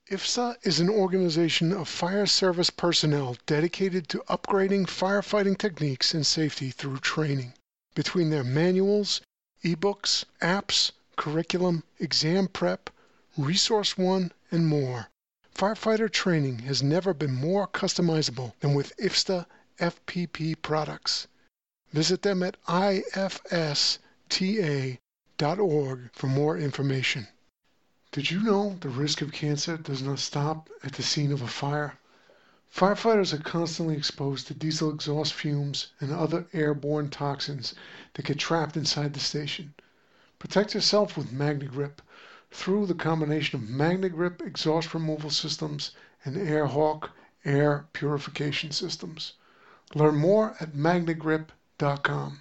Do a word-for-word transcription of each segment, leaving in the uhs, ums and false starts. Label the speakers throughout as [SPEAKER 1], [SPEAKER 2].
[SPEAKER 1] I F S A is an organization of fire service personnel dedicated to upgrading firefighting techniques and safety through training. Between their manuals, ebooks, apps, curriculum, exam prep, Resource One, and more, firefighter training has never been more customizable than with I F S A F P P products. Visit them at I F S T A dot org for more information. Did you know the risk of cancer does not stop at the scene of a fire? Firefighters are constantly exposed to diesel exhaust fumes and other airborne toxins that get trapped inside the station. Protect yourself with MagnaGrip through the combination of MagnaGrip exhaust removal systems and AirHawk air purification systems. Learn more at magna grip dot com.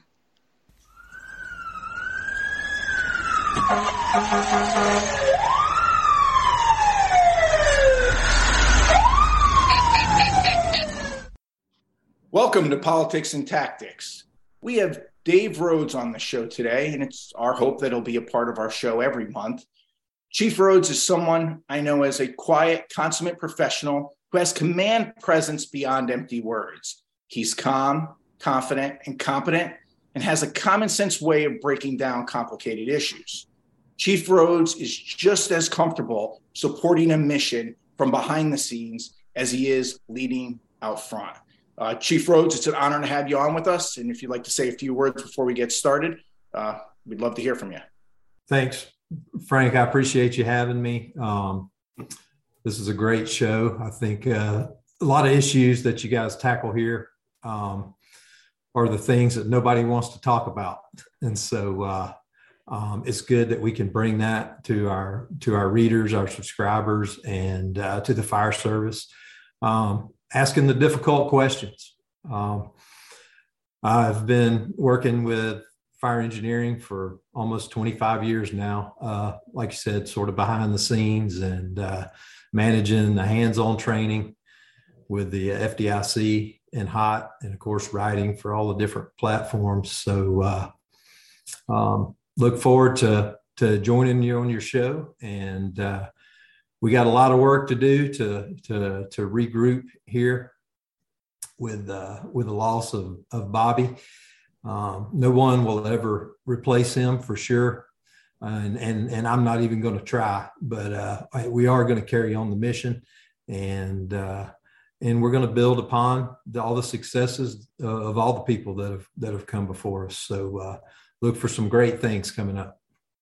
[SPEAKER 2] Welcome to Politics and Tactics. We have Dave Rhodes on the show today, and it's our hope that he'll be a part of our show every month. Chief Rhodes is someone I know as a quiet, consummate professional who has command presence beyond empty words. He's calm, confident, and competent, and has a common sense way of breaking down complicated issues. Chief Rhodes is just as comfortable supporting a mission from behind the scenes as he is leading out front. Uh, Chief Rhodes, it's an honor to have you on with us. And if you'd like to say a few words before we get started, uh, we'd love to hear from you.
[SPEAKER 3] Thanks, Frank. I appreciate you having me. Um, this is a great show. I think uh, a lot of issues that you guys tackle here um, are the things that nobody wants to talk about. And so uh, um, it's good that we can bring that to our to our readers, our subscribers, and uh, to the fire service. Um, asking the difficult questions. Um, I've been working with fire engineering for almost twenty-five years now. Uh, like you said, sort of behind the scenes and uh, managing the hands-on training with the F D I C and H O T, and of course, writing for all the different platforms. So uh, um, look forward to, to joining you on your show. And uh, we got a lot of work to do to to to regroup here with uh, with the loss of of Bobby. Um, no one will ever replace him for sure, uh, and and and I'm not even going to try. But uh, we are going to carry on the mission, and uh, and we're going to build upon the, all the successes uh, of all the people that have that have come before us. So uh, look for some great things coming up.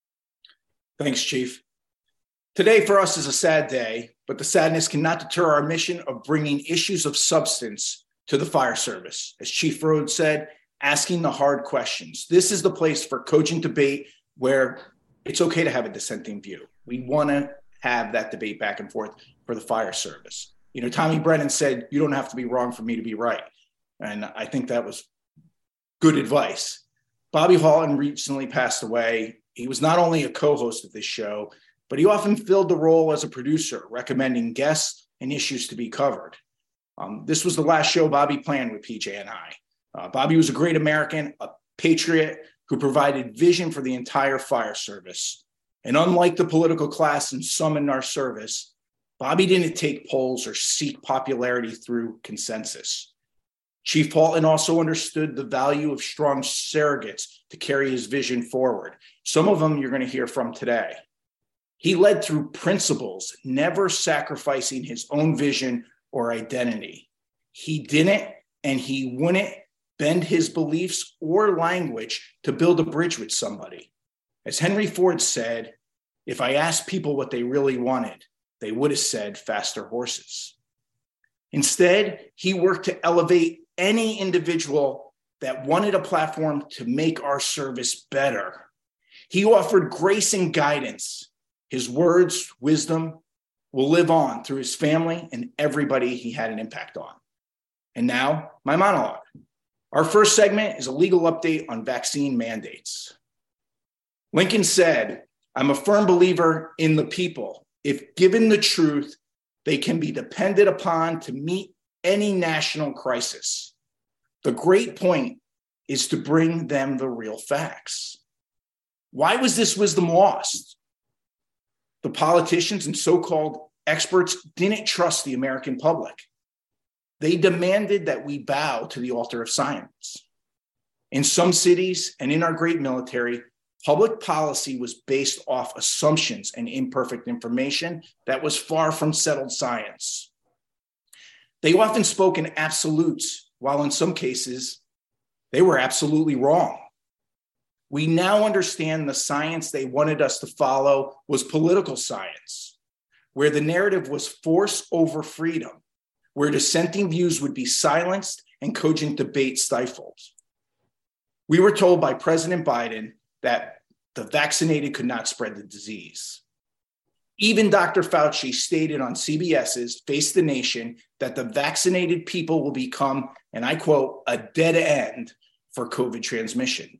[SPEAKER 2] Thanks, Chief. Today for us is a sad day, but the sadness cannot deter our mission of bringing issues of substance to the fire service. As Chief Rhodes said, asking the hard questions. This is the place for cogent debate where it's okay to have a dissenting view. We want to have that debate back and forth for the fire service. You know, Tommy Brennan said, you don't have to be wrong for me to be right. And I think that was good advice. Bobby Halton recently passed away. He was not only a co-host of this show, but he often filled the role as a producer, recommending guests and issues to be covered. Um, this was the last show Bobby planned with P J and I. Uh, Bobby was a great American, a patriot who provided vision for the entire fire service. And unlike the political class and some in our service, Bobby didn't take polls or seek popularity through consensus. Chief Halton also understood the value of strong surrogates to carry his vision forward. Some of them you're going to hear from today. He led through principles, never sacrificing his own vision or identity. He didn't and he wouldn't bend his beliefs or language to build a bridge with somebody. As Henry Ford said, if I asked people what they really wanted, they would have said faster horses. Instead, he worked to elevate any individual that wanted a platform to make our service better. He offered grace and guidance. His words, wisdom, will live on through his family and everybody he had an impact on. And now, my monologue. Our first segment is a legal update on vaccine mandates. Lincoln said, I'm a firm believer in the people. If given the truth, they can be depended upon to meet any national crisis. The great point is to bring them the real facts. Why was this wisdom lost? The politicians and so-called experts didn't trust the American public. They demanded that we bow to the altar of science. In some cities and in our great military, public policy was based off assumptions and imperfect information that was far from settled science. They often spoke in absolutes, while in some cases, they were absolutely wrong. We now understand the science they wanted us to follow was political science, where the narrative was force over freedom, where dissenting views would be silenced and cogent debate stifled. We were told by President Biden that the vaccinated could not spread the disease. Even Doctor Fauci stated on CBS's Face the Nation that the vaccinated people will become, and I quote, a dead end for COVID transmission.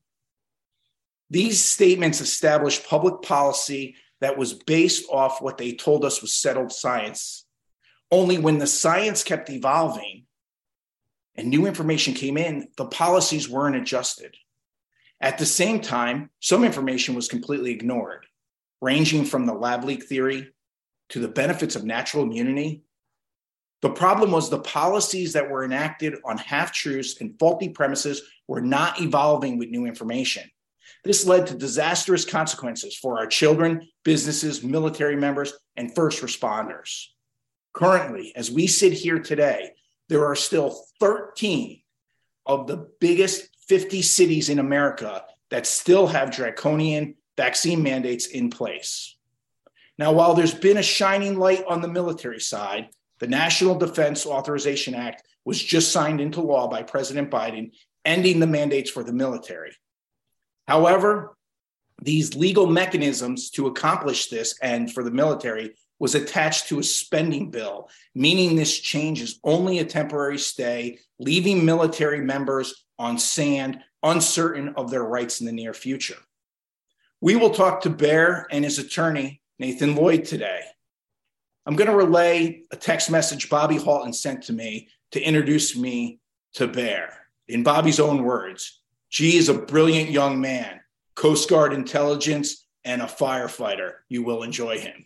[SPEAKER 2] These statements established public policy that was based off what they told us was settled science. Only when the science kept evolving and new information came in, the policies weren't adjusted. At the same time, some information was completely ignored, ranging from the lab leak theory to the benefits of natural immunity. The problem was the policies that were enacted on half-truths and faulty premises were not evolving with new information. This led to disastrous consequences for our children, businesses, military members, and first responders. Currently, as we sit here today, there are still thirteen of the biggest fifty cities in America that still have draconian vaccine mandates in place. Now, while there's been a shining light on the military side, the National Defense Authorization Act was just signed into law by President Biden, ending the mandates for the military. However, these legal mechanisms to accomplish this end for the military was attached to a spending bill, meaning this change is only a temporary stay, leaving military members on sand, uncertain of their rights in the near future. We will talk to Baer and his attorney, Nathan Lloyd, today. I'm going to relay a text message Bobby Halton sent to me to introduce me to Baer. In Bobby's own words, G is a brilliant young man, Coast Guard intelligence, and a firefighter. You will enjoy him.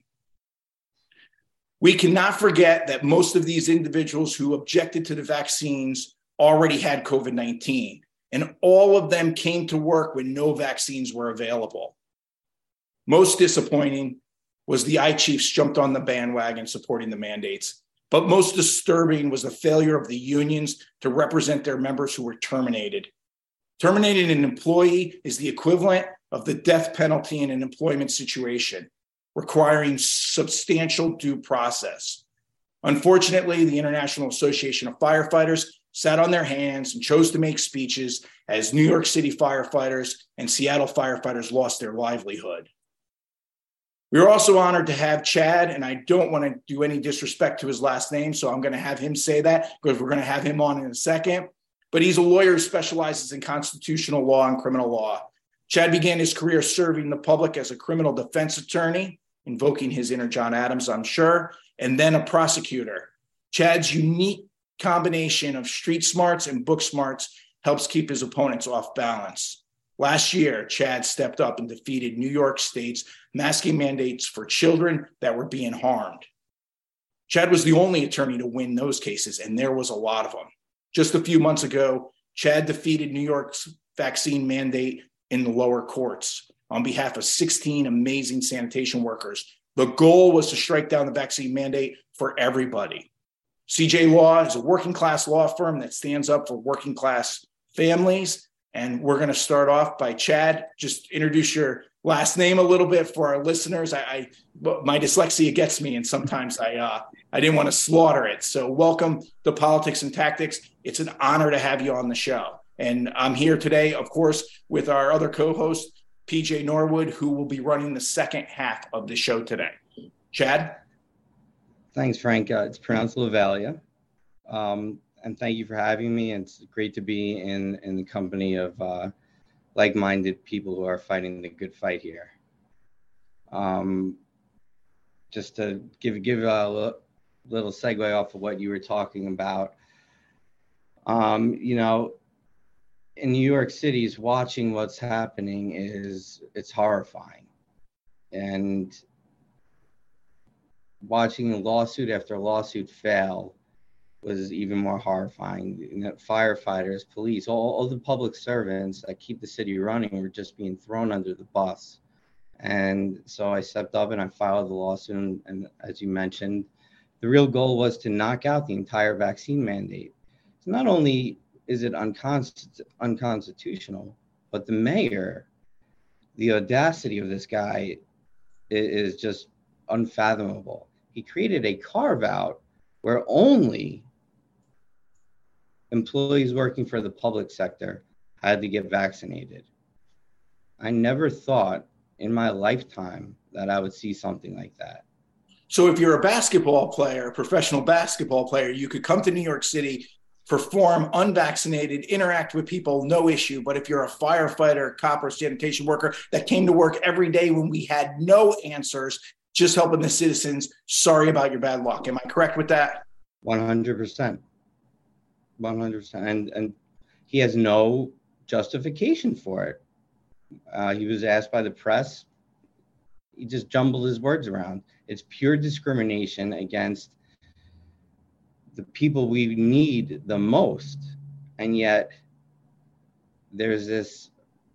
[SPEAKER 2] We cannot forget that most of these individuals who objected to the vaccines already had COVID nineteen, and all of them came to work when no vaccines were available. Most disappointing was the I Chiefs jumped on the bandwagon supporting the mandates, but most disturbing was the failure of the unions to represent their members who were terminated. Terminating an employee is the equivalent of the death penalty in an employment situation, requiring substantial due process. Unfortunately, the International Association of Firefighters sat on their hands and chose to make speeches as New York City firefighters and Seattle firefighters lost their livelihood. We are also honored to have Chad, and I don't want to do any disrespect to his last name, so I'm going to have him say that because we're going to have him on in a second. But he's a lawyer who specializes in constitutional law and criminal law. Chad began his career serving the public as a criminal defense attorney, invoking his inner John Adams, I'm sure, and then a prosecutor. Chad's unique combination of street smarts and book smarts helps keep his opponents off balance. Last year, Chad stepped up and defeated New York State's masking mandates for children that were being harmed. Chad was the only attorney to win those cases, and there was a lot of them. Just a few months ago, Chad defeated New York's vaccine mandate in the lower courts on behalf of sixteen amazing sanitation workers. The goal was to strike down the vaccine mandate for everybody. C J Law is a working class law firm that stands up for working class families. And we're going to start off by Chad. Just introduce your last name a little bit for our listeners. I, I my dyslexia gets me, and sometimes I uh, I didn't want to slaughter it. So welcome to Politics and Tactics. It's an honor to have you on the show. And I'm here today, of course, with our other co-host, P J Norwood, who will be running the second half of the show today. Chad?
[SPEAKER 4] Thanks, Frank. Uh, it's pronounced Lavalia. Um, and thank you for having me. It's great to be in, in the company of uh, like-minded people who are fighting the good fight here. Um, just to give, give a little segue off of what you were talking about, um, you know, in New York City, watching what's happening is, it's horrifying. And watching lawsuit after lawsuit fail was even more horrifying. You know, firefighters, police, all, all the public servants that keep the city running were just being thrown under the bus. And so I stepped up and I filed the lawsuit. And, and as you mentioned, the real goal was to knock out the entire vaccine mandate. So not only is it unconst- unconstitutional, but the mayor, the audacity of this guy is, is just unfathomable. He created a carve out where only employees working for the public sector had to get vaccinated. I never thought in my lifetime that I would see something like that.
[SPEAKER 2] So if you're a basketball player, a professional basketball player, you could come to New York City, perform unvaccinated, interact with people, no issue. But if you're a firefighter, cop, or sanitation worker that came to work every day when we had no answers, just helping the citizens, sorry about your bad luck. Am I correct with that?
[SPEAKER 4] one hundred percent. one hundred percent. And, and he has no justification for it. Uh, he was asked by the press. He just jumbled his words around. It's pure discrimination against the people we need the most. And yet there's this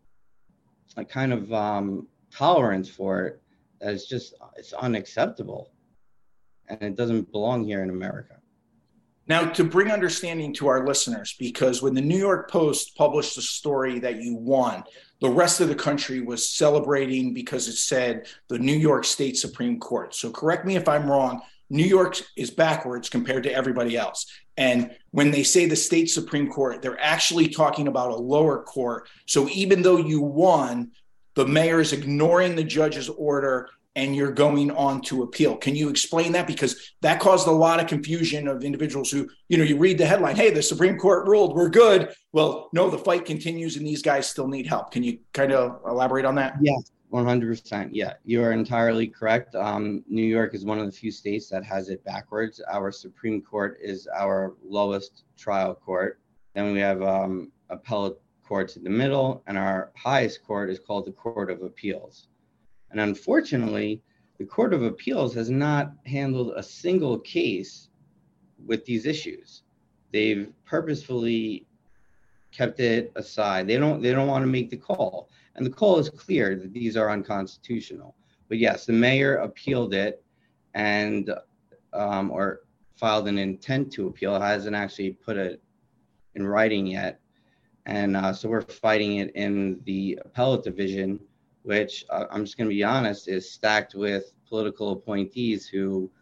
[SPEAKER 4] a kind of um, tolerance for it that is just, it's unacceptable. And it doesn't belong here in America.
[SPEAKER 2] Now, to bring understanding to our listeners, because when the New York Post published the story that you won, the rest of the country was celebrating because it said the New York State Supreme Court. So correct me if I'm wrong, New York is backwards compared to everybody else. And when they say the state Supreme Court, they're actually talking about a lower court. So even though you won, the mayor is ignoring the judge's order and you're going on to appeal. Can you explain that? Because that caused a lot of confusion of individuals who, you know, you read the headline, hey, the Supreme Court ruled, we're good. Well, no, the fight continues and these guys still need help. Can you kind of elaborate on that?
[SPEAKER 4] Yes, one hundred percent. Yeah, you are entirely correct. Um, New York is one of the few states that has it backwards. Our Supreme Court is our lowest trial court. Then we have um, appellate courts in the middle, and our highest court is called the Court of Appeals. And unfortunately, the Court of Appeals has not handled a single case with these issues. They've purposefully kept it aside. They don't, they don't want to make the call. And the call is clear that these are unconstitutional. But yes, the mayor appealed it and um, or filed an intent to appeal. It hasn't actually put it in writing yet. And uh, so we're fighting it in the appellate division, which uh, I'm just going to be honest, is stacked with political appointees who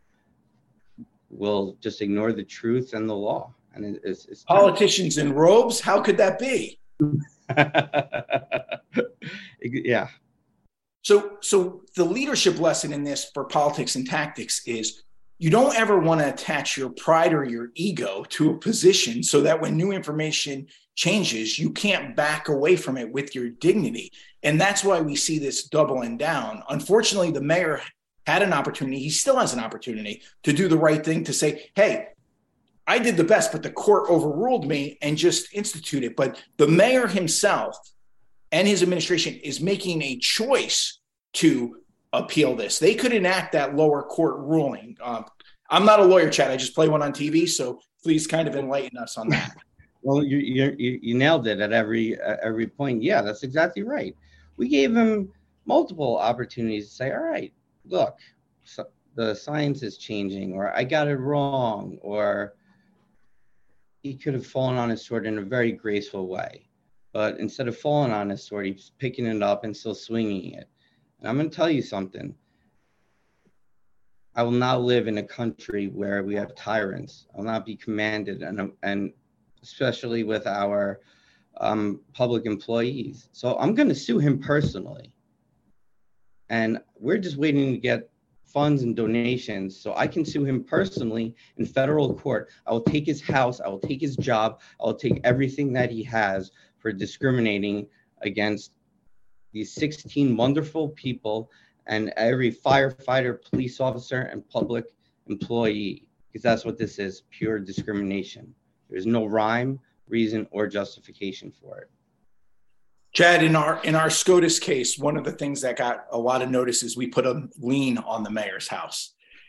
[SPEAKER 4] will just ignore the truth and the law. And it, it's, it's
[SPEAKER 2] politicians in robes. How could that be?
[SPEAKER 4] Yeah.
[SPEAKER 2] So, so the leadership lesson in this for politics and tactics is you don't ever want to attach your pride or your ego to a position so that when new information changes, you can't back away from it with your dignity. And that's why we see this doubling down. Unfortunately, the mayor had an opportunity. He still has an opportunity to do the right thing, to say, hey, I did the best, but the court overruled me, and just institute it. But the mayor himself and his administration is making a choice to appeal this. They could enact that lower court ruling. Um, I'm not a lawyer, Chad. I just play one on T V. So please kind of enlighten us on that.
[SPEAKER 4] Well, you, you, you nailed it at every, uh, every point. Yeah, that's exactly right. We gave him multiple opportunities to say, all right, look, so the science is changing, or I got it wrong, or he could have fallen on his sword in a very graceful way. But instead of falling on his sword, he's picking it up and still swinging it. And I'm going to tell you something. I will not live in a country where we have tyrants. I will not be commanded, and, and especially with our um, public employees. So I'm going to sue him personally. And we're just waiting to get funds and donations so I can sue him personally in federal court. I will take his house. I will take his job. I will take everything that he has for discriminating against these sixteen wonderful people and every firefighter, police officer, and public employee, because that's what this is, pure discrimination. There's no rhyme, reason, or justification for it.
[SPEAKER 2] Chad, in our in our SCOTUS case, one of the things that got a lot of notice is we put a lien on the mayor's house.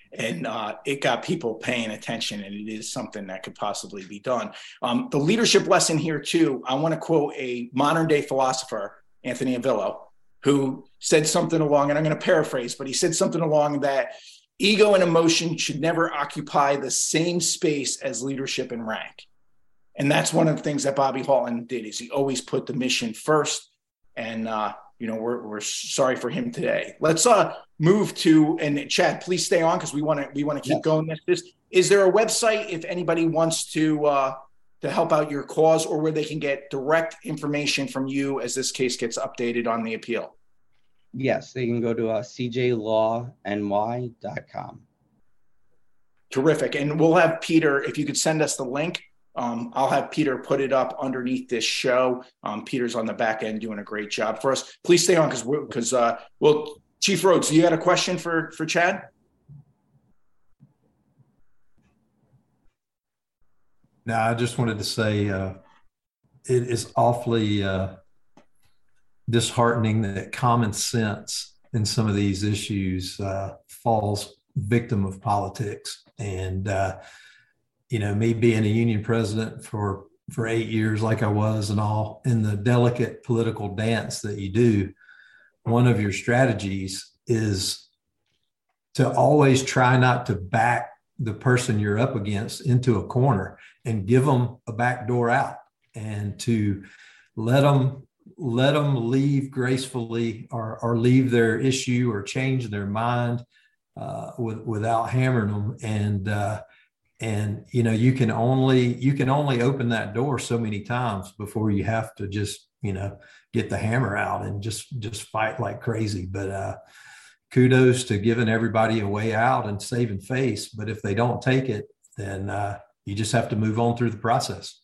[SPEAKER 2] and uh, it got people paying attention, and it is something that could possibly be done. Um, the leadership lesson here too, I want to quote a modern day philosopher, Anthony Avillo, who said something along, and I'm going to paraphrase, but he said something along that ego and emotion should never occupy the same space as leadership and rank. And that's one of the things that Bobby Halton did, is he always put the mission first. And, uh, you know, we're, we're sorry for him today. Let's uh, move to, and Chad, please stay on, because we want to we want to keep yes. going with this. Is there a website if anybody wants to uh, to help out your cause, or where they can get direct information from you as this case gets updated on the appeal?
[SPEAKER 4] Yes, they can go to uh, c j law n y dot com.
[SPEAKER 2] Terrific. And we'll have Peter, if you could send us the link, um, I'll have Peter put it up underneath this show. Um, Peter's on the back end doing a great job for us. Please stay on, because we're, because, uh, well, Chief Rhodes, you had a question for, for Chad?
[SPEAKER 3] No, I just wanted to say uh, it is awfully uh, disheartening that common sense in some of these issues uh, falls victim of politics. And, uh, you know, me being a union president for, for eight years, like I was, and all in the delicate political dance that you do, one of your strategies is to always try not to back the person you're up against into a corner and give them a back door out, and to let them let them leave gracefully, or, or leave their issue or change their mind uh, with, without hammering them. And, uh, and, you know, you can only, you can only open that door so many times before you have to just, you know, get the hammer out and just, just fight like crazy. But uh, kudos to giving everybody a way out and saving face. But if they don't take it, then uh, you just have to move on through the process.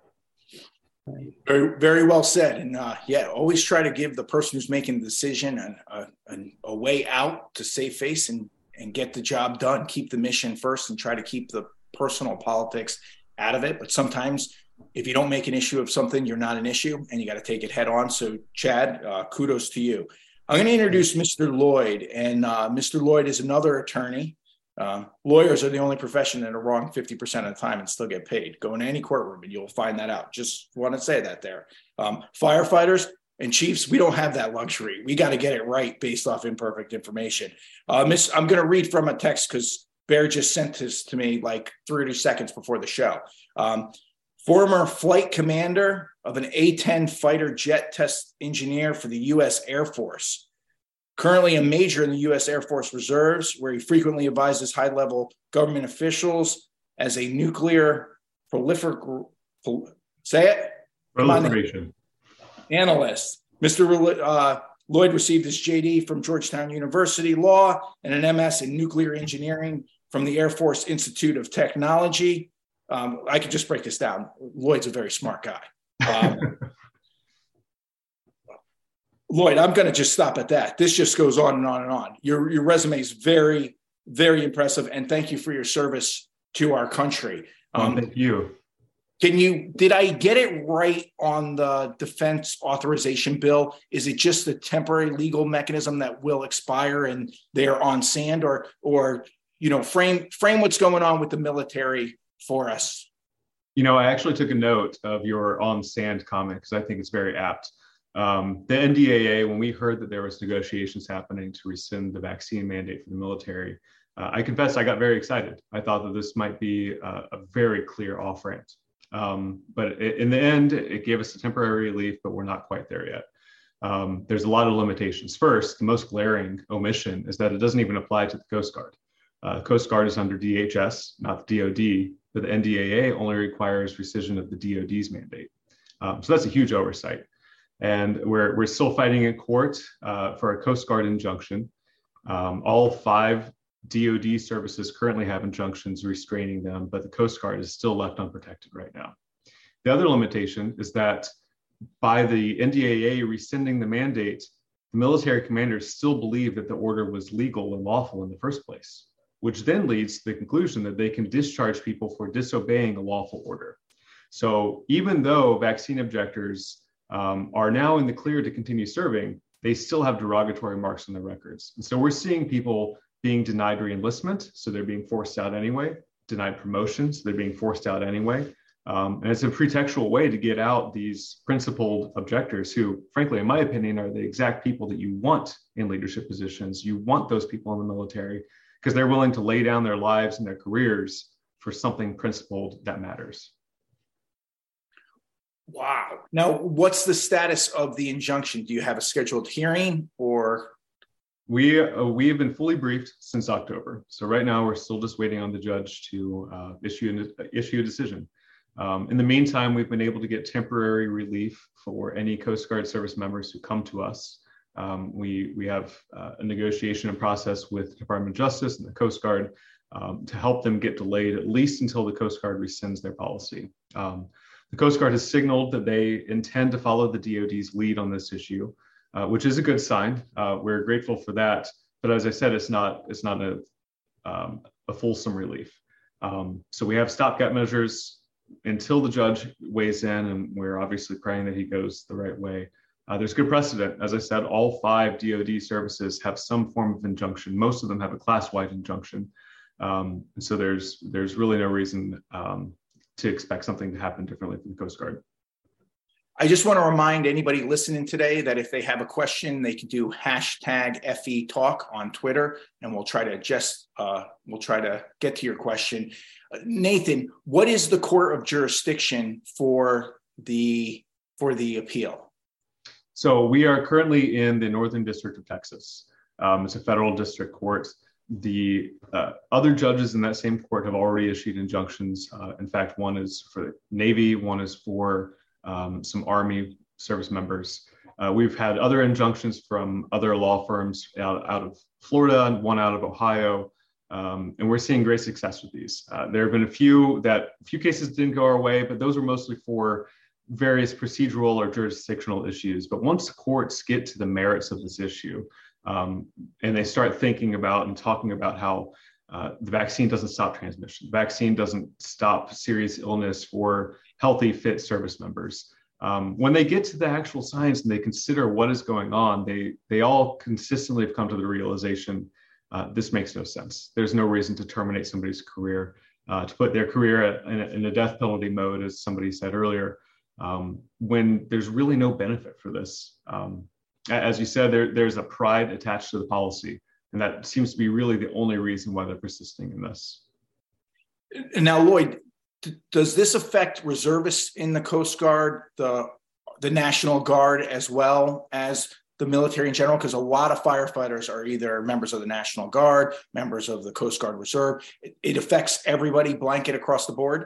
[SPEAKER 2] Very, very well said. And uh, yeah, always try to give the person who's making the decision an, a, a way out to save face and, and get the job done. Keep the mission first and try to keep the personal politics out of it. But sometimes if you don't make an issue of something, you're not an issue, and you got to take it head on. So Chad, uh, kudos to you. I'm going to introduce Mister Lloyd, and uh, Mister Lloyd is another attorney. Um, lawyers are the only profession that are wrong fifty percent of the time and still get paid. Go into any courtroom and you'll find that out. Just want to say that there. Um, firefighters and chiefs, we don't have that luxury. We got to get it right based off imperfect information. Uh, miss, I'm going to read from a text because Bear just sent this to me like thirty seconds before the show. Um, former flight commander of an A ten fighter jet test engineer for the U S Air Force. Currently a major in the U S Air Force Reserves, where he frequently advises high-level government officials as a nuclear prolifer- prol- say it?
[SPEAKER 5] proliferation
[SPEAKER 2] analyst. Mister Uh, Lloyd received his J D from Georgetown University Law and an M S in nuclear engineering from the Air Force Institute of Technology. Um, I could just break this down. Lloyd's a very smart guy. Um, Lloyd, I'm going to just stop at that. This just goes on and on and on. Your, your resume is very, very impressive, and thank you for your service to our country.
[SPEAKER 5] Um, oh, thank you.
[SPEAKER 2] Can you, did I get it right on the defense authorization bill? Is it just a temporary legal mechanism that will expire and they're on sand, or, or, you know, frame, frame what's going on with the military for us?
[SPEAKER 5] You know, I actually took a note of your on sand comment because I think it's very apt. Um, the N D A A, when we heard that there was negotiations happening to rescind the vaccine mandate for the military, uh, I confess I got very excited. I thought that this might be a, a very clear off-ramp. Um, but it, in the end, it gave us a temporary relief, but we're not quite there yet. Um, there's a lot of limitations. First, the most glaring omission is that it doesn't even apply to the Coast Guard. Uh, the Coast Guard is under D H S, not the D O D, but the N D A A only requires rescission of the D O D's mandate. Um, so that's a huge oversight. And we're, we're still fighting in court uh, for a Coast Guard injunction. Um, all five D O D services currently have injunctions restraining them, but the Coast Guard is still left unprotected right now. The other limitation is that by the N D A A rescinding the mandate, the military commanders still believe that the order was legal and lawful in the first place, which then leads to the conclusion that they can discharge people for disobeying a lawful order. So even though vaccine objectors um, are now in the clear to continue serving, they still have derogatory marks on their records. And so we're seeing people being denied reenlistment, so they're being forced out anyway, denied promotion, so they're being forced out anyway. Um, and it's a pretextual way to get out these principled objectors who, frankly, in my opinion, are the exact people that you want in leadership positions. You want those people in the military because they're willing to lay down their lives and their careers for something principled that matters.
[SPEAKER 2] Wow. Now, what's the status of the injunction? Do you have a scheduled hearing or?
[SPEAKER 5] We uh, we have been fully briefed since October. So right now we're still just waiting on the judge to uh, issue, an, issue a decision. Um, in the meantime, we've been able to get temporary relief for any Coast Guard service members who come to us. Um, we, we have uh, a negotiation process with the Department of Justice and the Coast Guard um, to help them get delayed at least until the Coast Guard rescinds their policy. Um, the Coast Guard has signaled that they intend to follow the D O D's lead on this issue, uh, which is a good sign. Uh, we're grateful for that. But as I said, it's not, it's not a, um, a fulsome relief. Um, so we have stopgap measures until the judge weighs in, and we're obviously praying that he goes the right way. Uh, there's good precedent. As I said, all five D O D services have some form of injunction. Most of them have a class-wide injunction. Um, and so there's there's really no reason um, to expect something to happen differently from the Coast Guard.
[SPEAKER 2] I just want to remind anybody listening today that if they have a question, they can do hashtag F E Talk on Twitter, and we'll try to just uh, we'll try to get to your question. Uh, Nathan, what is the court of jurisdiction for the for the appeal?
[SPEAKER 5] So we are currently in the Northern District of Texas. Um, it's a federal district court. The uh, other judges in that same court have already issued injunctions. Uh, in fact, one is for the Navy, one is for um, some Army service members. Uh, we've had other injunctions from other law firms out, out of Florida and one out of Ohio, um, and we're seeing great success with these. Uh, there have been a few that a few cases didn't go our way, but those were mostly for various procedural or jurisdictional issues. But once courts get to the merits of this issue, um, and they start thinking about and talking about how uh, the vaccine doesn't stop transmission, the vaccine doesn't stop serious illness for healthy, fit service members. Um, when they get to the actual science and they consider what is going on, they they all consistently have come to the realization, uh, this makes no sense. There's no reason to terminate somebody's career, uh, to put their career in a, in a death penalty mode, as somebody said earlier, um, when there's really no benefit for this. Um, as you said, there, there's a pride attached to the policy, and that seems to be really the only reason why they're persisting in this.
[SPEAKER 2] And now, Lloyd, does this affect reservists in the Coast Guard, the the National Guard, as well as the military in general? Because a lot of firefighters are either members of the National Guard, members of the Coast Guard Reserve. It, it affects everybody, blanket across the board?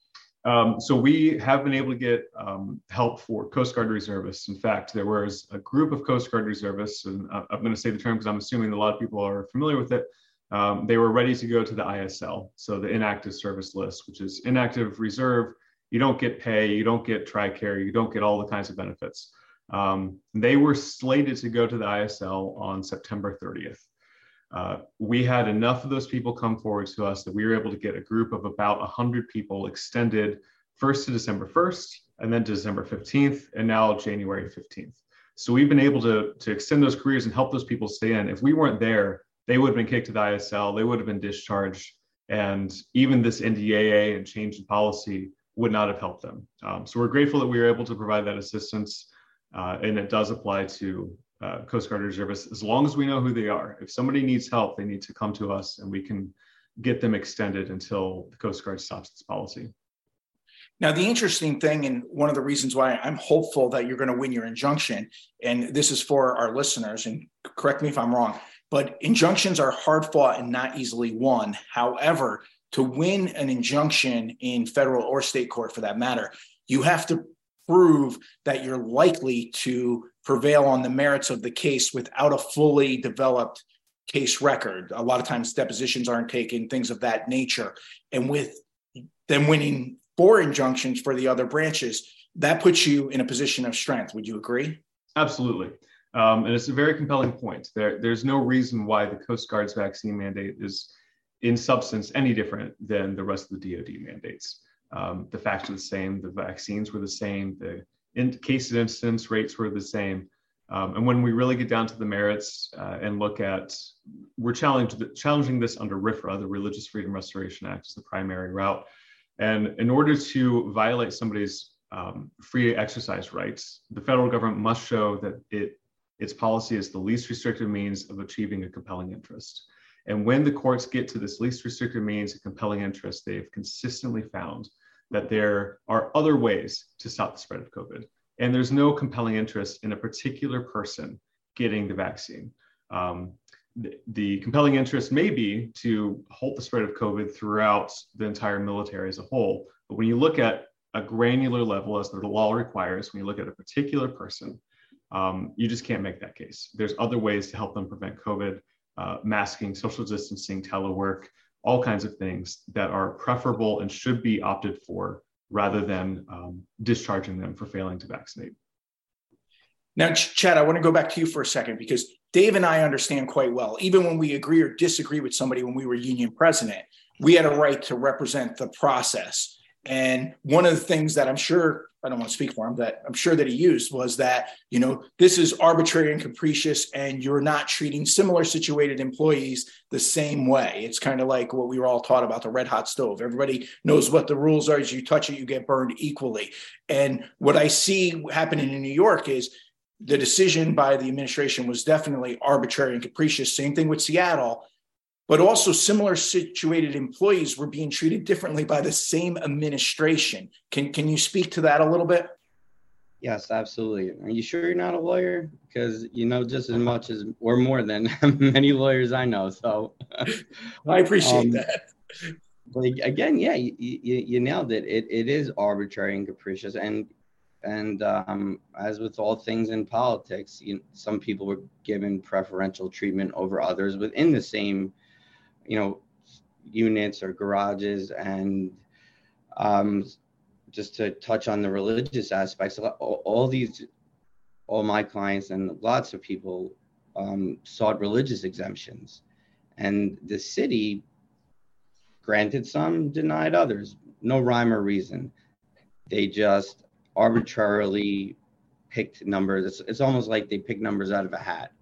[SPEAKER 5] Um, so we have been able to get um, help for Coast Guard reservists. In fact, there was a group of Coast Guard reservists, and I'm going to say the term because I'm assuming a lot of people are familiar with it. Um, they were ready to go to the I S L, so the inactive service list, which is inactive reserve. You don't get pay, you don't get TRICARE, you don't get all the kinds of benefits. Um, they were slated to go to the I S L on September thirtieth. Uh, we had enough of those people come forward to us that we were able to get a group of about one hundred people extended first to December first, and then to December fifteenth, and now January fifteenth. So we've been able to, to extend those careers and help those people stay in. If we weren't there, they would have been kicked to the I S L, they would have been discharged, and even this N D A A and change in policy would not have helped them. Um, so we're grateful that we were able to provide that assistance, uh, and it does apply to uh, Coast Guard reservists, as long as we know who they are. If somebody needs help, they need to come to us, and we can get them extended until the Coast Guard stops its policy.
[SPEAKER 2] Now, the interesting thing, and one of the reasons why I'm hopeful that you're going to win your injunction, and this is for our listeners, and correct me if I'm wrong, but injunctions are hard fought and not easily won. However, to win an injunction in federal or state court for that matter, you have to prove that you're likely to prevail on the merits of the case without a fully developed case record. A lot of times depositions aren't taken, things of that nature. And with them winning four injunctions for the other branches, that puts you in a position of strength. Would you agree?
[SPEAKER 5] Absolutely. Um, and it's a very compelling point. There, there's no reason why the Coast Guard's vaccine mandate is in substance any different than the rest of the D O D mandates. Um, the facts are the same, the vaccines were the same, the in case incidence rates were the same. Um, and when we really get down to the merits uh, and look at, we're challenged, challenging this under R F R A, the Religious Freedom Restoration Act, is the primary route. And in order to violate somebody's um, free exercise rights, the federal government must show that it its policy is the least restrictive means of achieving a compelling interest. And when the courts get to this least restrictive means of compelling interest, they've consistently found that there are other ways to stop the spread of COVID. And there's no compelling interest in a particular person getting the vaccine. Um, the, the compelling interest may be to halt the spread of COVID throughout the entire military as a whole. But when you look at a granular level, as the law requires, when you look at a particular person, um, you just can't make that case. There's other ways to help them prevent COVID, uh, masking, social distancing, telework, all kinds of things that are preferable and should be opted for rather than um, discharging them for failing to vaccinate.
[SPEAKER 2] Now, Chad, I want to go back to you for a second, because Dave and I understand quite well, even when we agree or disagree with somebody when we were union president, we had a right to represent the process. And one of the things that I'm sure, I don't want to speak for him, that I'm sure that he used was that, you know, this is arbitrary and capricious, and you're not treating similar situated employees the same way. It's kind of like what we were all taught about the red hot stove. Everybody knows what the rules are. As you touch it, you get burned equally. And what I see happening in New York is the decision by the administration was definitely arbitrary and capricious. Same thing with Seattle. But also similar situated employees were being treated differently by the same administration. Can, can you speak to that a little bit?
[SPEAKER 4] Yes, absolutely. Are you sure you're not a lawyer? Because you know just as much as, or more than many lawyers I know. So
[SPEAKER 2] I appreciate
[SPEAKER 4] um,
[SPEAKER 2] that.
[SPEAKER 4] But again, yeah, you, you, you nailed it. It it is arbitrary and capricious. And and um, as with all things in politics, you, some people were given preferential treatment over others within the same, you know, units or garages. And um, just to touch on the religious aspects, all, all these, all my clients and lots of people um, sought religious exemptions, and the city granted some, denied others. No rhyme or reason. They just arbitrarily picked numbers. It's, it's almost like they picked numbers out of a hat.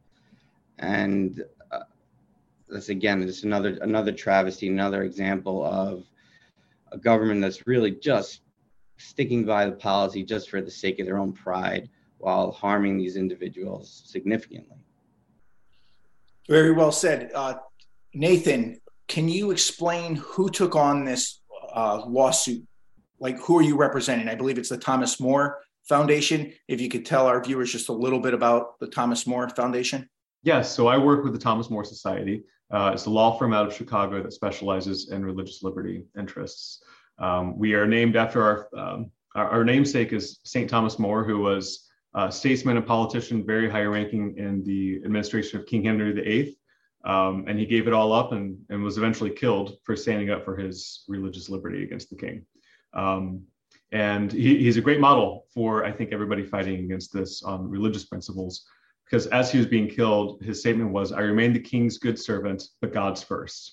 [SPEAKER 4] And uh, that's, again, just another another travesty, another example of a government that's really just sticking by the policy just for the sake of their own pride while harming these individuals significantly.
[SPEAKER 2] Very well said. Uh, Nathan, can you explain who took on this uh, lawsuit? Like, who are you representing? I believe it's the Thomas More Foundation. If you could tell our viewers just a little bit about the Thomas More Foundation.
[SPEAKER 5] Yes, so I work with the Thomas More Society. Uh, it's a law firm out of Chicago that specializes in religious liberty interests. Um, we are named after our, um, our, our namesake is Saint Thomas More, who was a statesman and politician, very high ranking in the administration of King Henry the Eighth. Um, and he gave it all up and, and was eventually killed for standing up for his religious liberty against the king. Um, and he, he's a great model for, I think, everybody fighting against this on religious principles, because as he was being killed, his statement was, "I remain the king's good servant, but God's first."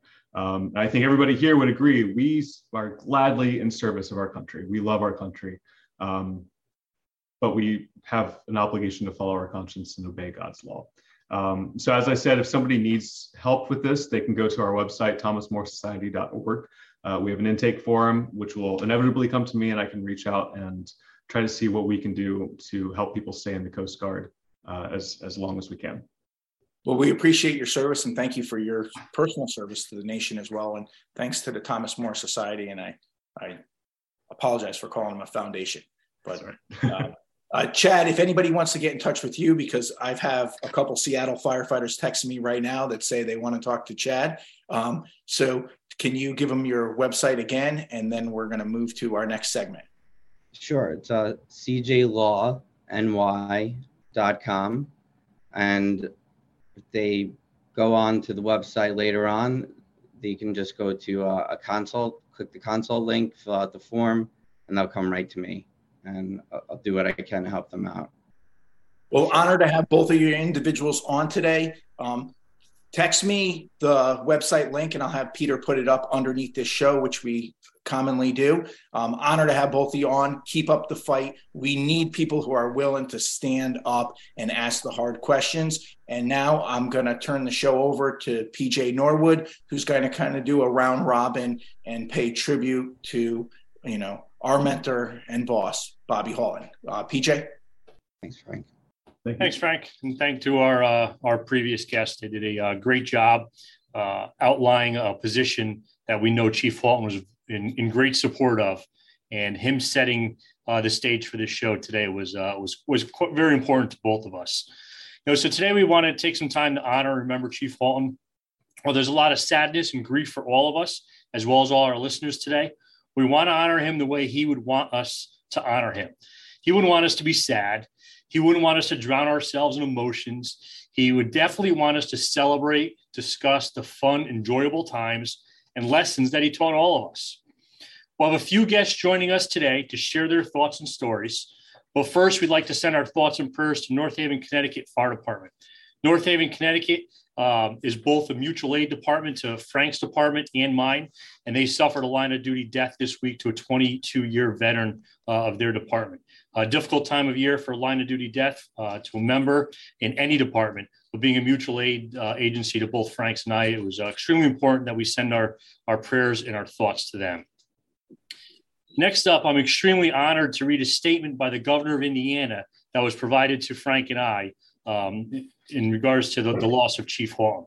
[SPEAKER 5] Um, I think everybody here would agree, we are gladly in service of our country. We love our country, um, but we have an obligation to follow our conscience and obey God's law. Um, so as I said, if somebody needs help with this, they can go to our website, thomas more society dot org. Uh, we have an intake form, which will inevitably come to me, and I can reach out and try to see what we can do to help people stay in the Coast Guard uh, as, as long as we can.
[SPEAKER 2] Well, we appreciate your service, and thank you for your personal service to the nation as well. And thanks to the Thomas More Society. And I, I apologize for calling them a foundation. But uh, uh, Chad, if anybody wants to get in touch with you, because I've have a couple Seattle firefighters texting me right now that say they want to talk to Chad. Um, so can you give them your website again? And then we're going to move to our next segment.
[SPEAKER 4] Sure. It's uh, c j law n y dot com. And if they go on to the website later on, they can just go to uh, a consult, click the consult link, fill out the form, and they'll come right to me. And I'll do what I can to help them out.
[SPEAKER 2] Well, honored to have both of you individuals on today. Um, text me the website link, and I'll have Peter put it up underneath this show, which we commonly do. Um, honor to have both of you on. Keep up the fight. We need people who are willing to stand up and ask the hard questions. And now I'm going to turn the show over to P J Norwood, who's going to kind of do a round robin and pay tribute to, you know, our mentor and boss, Bobby Holland. Uh, P J.
[SPEAKER 4] Thanks, Frank.
[SPEAKER 5] Thank
[SPEAKER 6] Thanks, Frank. And thank to our, uh, our previous guests. They did a uh, great job uh, outlining a position that we know Chief Halton was in, in great support of, and him setting uh, the stage for this show today was uh, was was qu- very important to both of us. You know, so today we want to take some time to honor and remember Chief Halton. Well, there's a lot of sadness and grief for all of us, as well as all our listeners today. We want to honor him the way he would want us to honor him. He wouldn't want us to be sad. He wouldn't want us to drown ourselves in emotions. He would definitely want us to celebrate, discuss the fun, enjoyable times and lessons that he taught all of us. We'll have a few guests joining us today to share their thoughts and stories. But first, we'd like to send our thoughts and prayers to North Haven, Connecticut Fire Department. North Haven, Connecticut um, is both a mutual aid department to Frank's department and mine, and they suffered a line of duty death this week to a twenty-two-year veteran uh, of their department. A difficult time of year for line of duty death uh, to a member in any department, but being a mutual aid uh, agency to both Franks and I, it was uh, extremely important that we send our, our prayers and our thoughts to them. Next up, I'm extremely honored to read a statement by the governor of Indiana that was provided to Frank and I um, in regards to the, the loss of Chief Halton.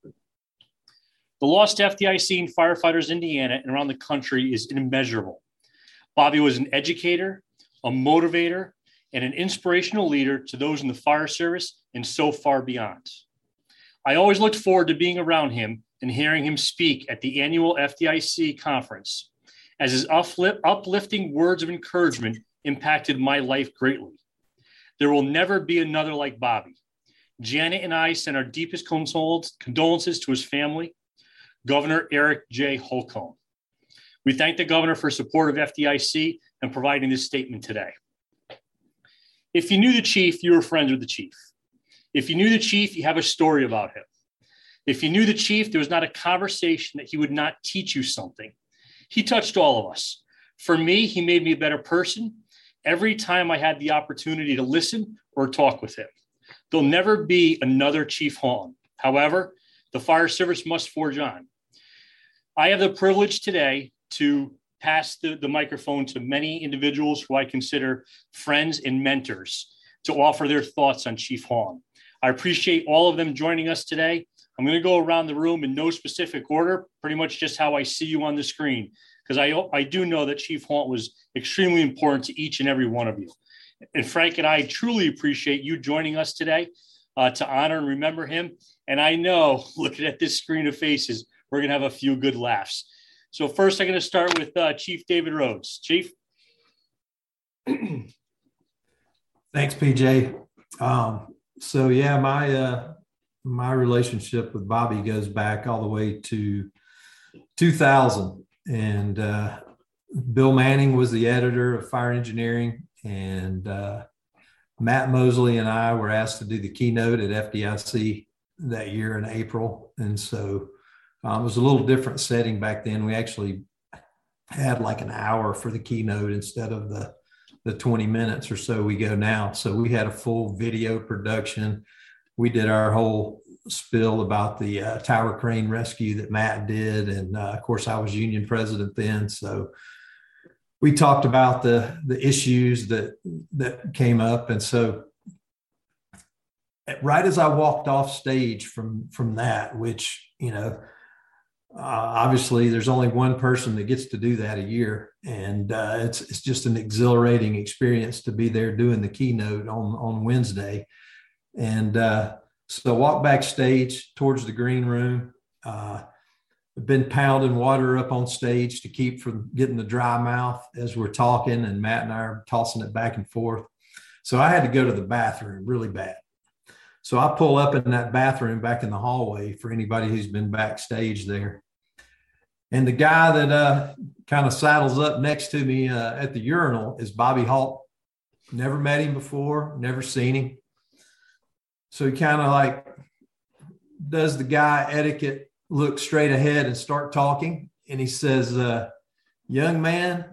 [SPEAKER 6] The loss to F D I C and firefighters in Indiana and around the country is immeasurable. Bobby was an educator, a motivator, and an inspirational leader to those in the fire service and so far beyond. I always looked forward to being around him and hearing him speak at the annual F D I C conference, as his uplift, uplifting words of encouragement impacted my life greatly. There will never be another like Bobby. Janet and I send our deepest condolences to his family. Governor Eric J. Holcomb. We thank the governor for support of F D I C and providing this statement today. If you knew the chief, you were friends with the chief. If you knew the chief, you have a story about him. If you knew the chief, there was not a conversation that he would not teach you something. He touched all of us. For me, he made me a better person every time I had the opportunity to listen or talk with him. There'll never be another Chief Halton. However, the fire service must forge on. I have the privilege today to pass the, the microphone to many individuals who I consider friends and mentors to offer their thoughts on Chief Halton. I appreciate all of them joining us today. I'm going to go around the room in no specific order, pretty much just how I see you on the screen, because I, I do know that Chief Halton was extremely important to each and every one of you. And Frank and I truly appreciate you joining us today uh, to honor and remember him. And I know, looking at this screen of faces, we're going to have a few good laughs. So first, I'm going to start with uh, Chief David Rhodes. Chief.
[SPEAKER 3] Thanks, P J. Um, so yeah, my uh, my relationship with Bobby goes back all the way to two thousand, and uh, Bill Manning was the editor of Fire Engineering, and uh, Matt Mosley and I were asked to do the keynote at F D I C that year in April, and so um, it was a little different setting back then. We actually had like an hour for the keynote instead of the the twenty minutes or so we go now. So we had a full video production. We did our whole spill about the uh, tower crane rescue that Matt did. And uh, of course I was union president then. So we talked about the, the issues that, that came up. And so right as I walked off stage from, from that, which, you know, Uh, obviously, there's only one person that gets to do that a year, and uh, it's it's just an exhilarating experience to be there doing the keynote on on Wednesday. And uh, so, walk backstage towards the green room. Uh, I've been pounding water up on stage to keep from getting the dry mouth as we're talking, and Matt and I are tossing it back and forth. So I had to go to the bathroom really bad. So I pull up in that bathroom back in the hallway for anybody who's been backstage there. And the guy that uh, kind of saddles up next to me uh, at the urinal is Bobby Halton. Never met him before, never seen him. So he kind of like does the guy etiquette, look straight ahead and start talking. And he says, uh, young man,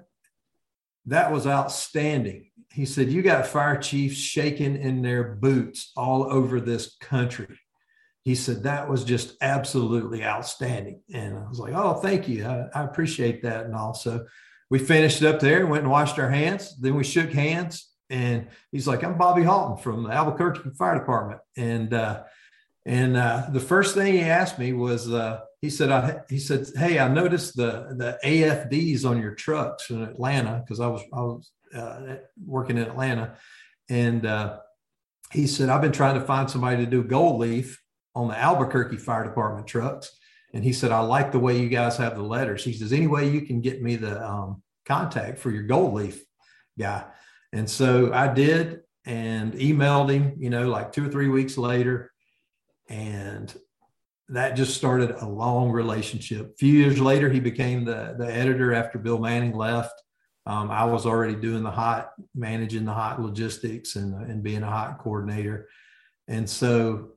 [SPEAKER 3] that was outstanding. He said, you got fire chiefs shaking in their boots all over this country. He said, that was just absolutely outstanding. And I was like, oh, thank you. I, I appreciate that. And also we finished up there, went and washed our hands. Then we shook hands. And he's like, I'm Bobby Halton from the Albuquerque Fire Department. And, uh, and uh, the first thing he asked me was, uh, he said, I, he said, hey, I noticed the, the A F Ds on your trucks in Atlanta, because I was, I was uh, working in Atlanta. And uh, he said, I've been trying to find somebody to do gold leaf on the Albuquerque Fire Department trucks. And he said, I like the way you guys have the letters. He says, any way you can get me the um, contact for your gold leaf guy. And so I did, and emailed him, you know, like two or three weeks later. And that just started a long relationship. A few years later, he became the, the editor after Bill Manning left. Um, I was already doing the hot, managing the hot logistics and, and being a hot coordinator. And so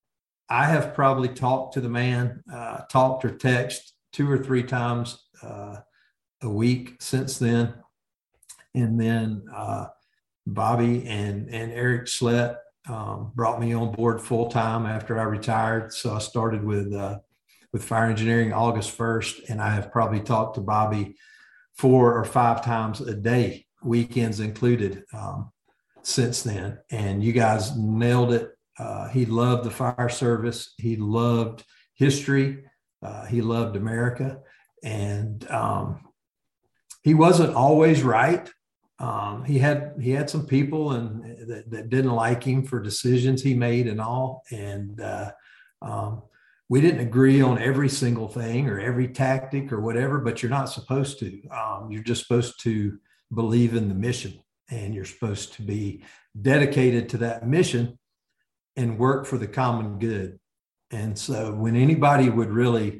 [SPEAKER 3] I have probably talked to the man, uh, talked or texted two or three times uh, a week since then. And then uh, Bobby and, and Eric Schlett um, brought me on board full time after I retired. So I started with uh, with fire engineering August first, and I have probably talked to Bobby four or five times a day, weekends included, um, since then. And you guys nailed it. Uh, he loved the fire service. He loved history. Uh, he loved America, and um, he wasn't always right. Um, he had he had some people and that, that didn't like him for decisions he made and all. And uh, um, we didn't agree on every single thing or every tactic or whatever, but you're not supposed to. Um, you're just supposed to believe in the mission, and you're supposed to be dedicated to that mission and work for the common good. And so when anybody would really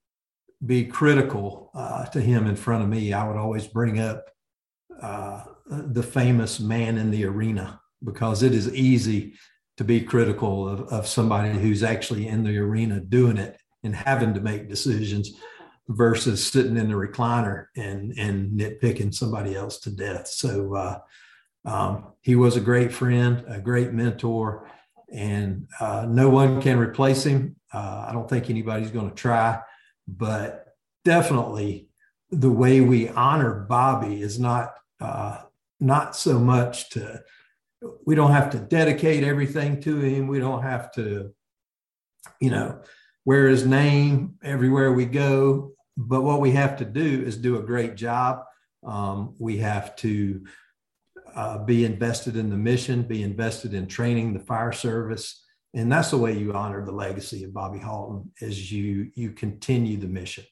[SPEAKER 3] be critical uh, to him in front of me, I would always bring up uh, the famous man in the arena, because it is easy to be critical of, of somebody who's actually in the arena doing it and having to make decisions versus sitting in the recliner and, and nitpicking somebody else to death. So uh, um, he was a great friend, a great mentor, and uh, no one can replace him. Uh, I don't think anybody's going to try, but definitely the way we honor Bobby is not uh, not so much to, we don't have to dedicate everything to him. We don't have to, you know, wear his name everywhere we go. But what we have to do is do a great job. Um, we have to uh, be invested in the mission, be invested in training the fire service. And that's the way you honor the legacy of Bobby Halton, is you, you continue the mission.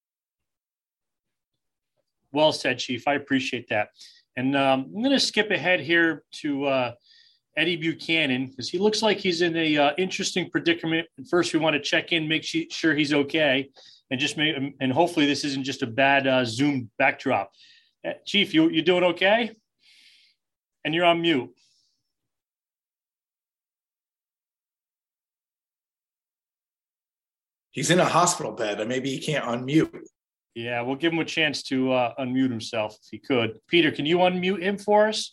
[SPEAKER 6] Well said, Chief. I appreciate that. And um, I'm going to skip ahead here to uh, Eddie Buchanan, because he looks like he's in a uh, interesting predicament. First, we want to check in, make sure he's okay, and just make, and hopefully this isn't just a bad uh, Zoom backdrop. Uh, Chief, you you doing okay? And you're on mute.
[SPEAKER 2] He's in a hospital bed, and maybe he can't unmute.
[SPEAKER 6] Yeah, we'll give him a chance to uh, unmute himself if he could. Peter, can you unmute him for us?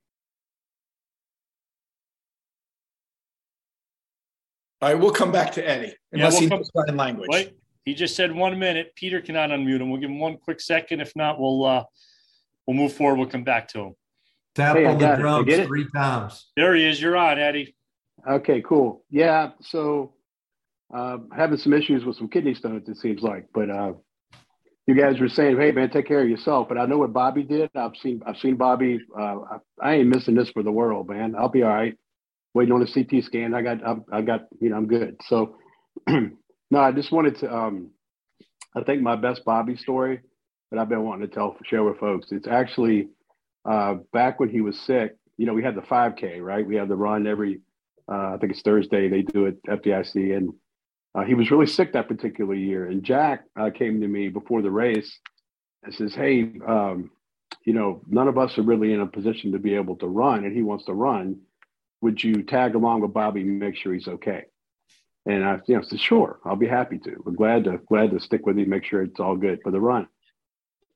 [SPEAKER 2] All right, we'll come back to Eddie, unless yeah, we'll he knows sign language.
[SPEAKER 6] Wait, he just said one minute. Peter cannot unmute him. We'll give him one quick second. If not, we'll uh, we'll move forward. We'll come back to him.
[SPEAKER 3] Tap hey, on the drums three times.
[SPEAKER 6] There he is. You're on, Eddie.
[SPEAKER 7] Okay, cool. Yeah, so uh, having some issues with some kidney stones, it seems like, but uh, you guys were saying, "Hey, man, take care of yourself." But I know what Bobby did. I've seen, I've seen Bobby. Uh, I, I ain't missing this for the world, man. I'll be all right. Waiting on a C T scan. I got, I, I got, you know, I'm good. So, no, I just wanted to. Um, I think my best Bobby story that I've been wanting to tell, share with folks. It's actually uh, back when he was sick. You know, we had the five K, right? We have the run every. Uh, I think it's Thursday. They do it F D I C, and Uh, he was really sick that particular year. And Jack uh, came to me before the race and says, "Hey, um, you know, none of us are really in a position to be able to run, and he wants to run. Would you tag along with Bobby and make sure he's okay?" And I, you know, said, "Sure, I'll be happy to. We're glad to glad to stick with you, make sure it's all good for the run."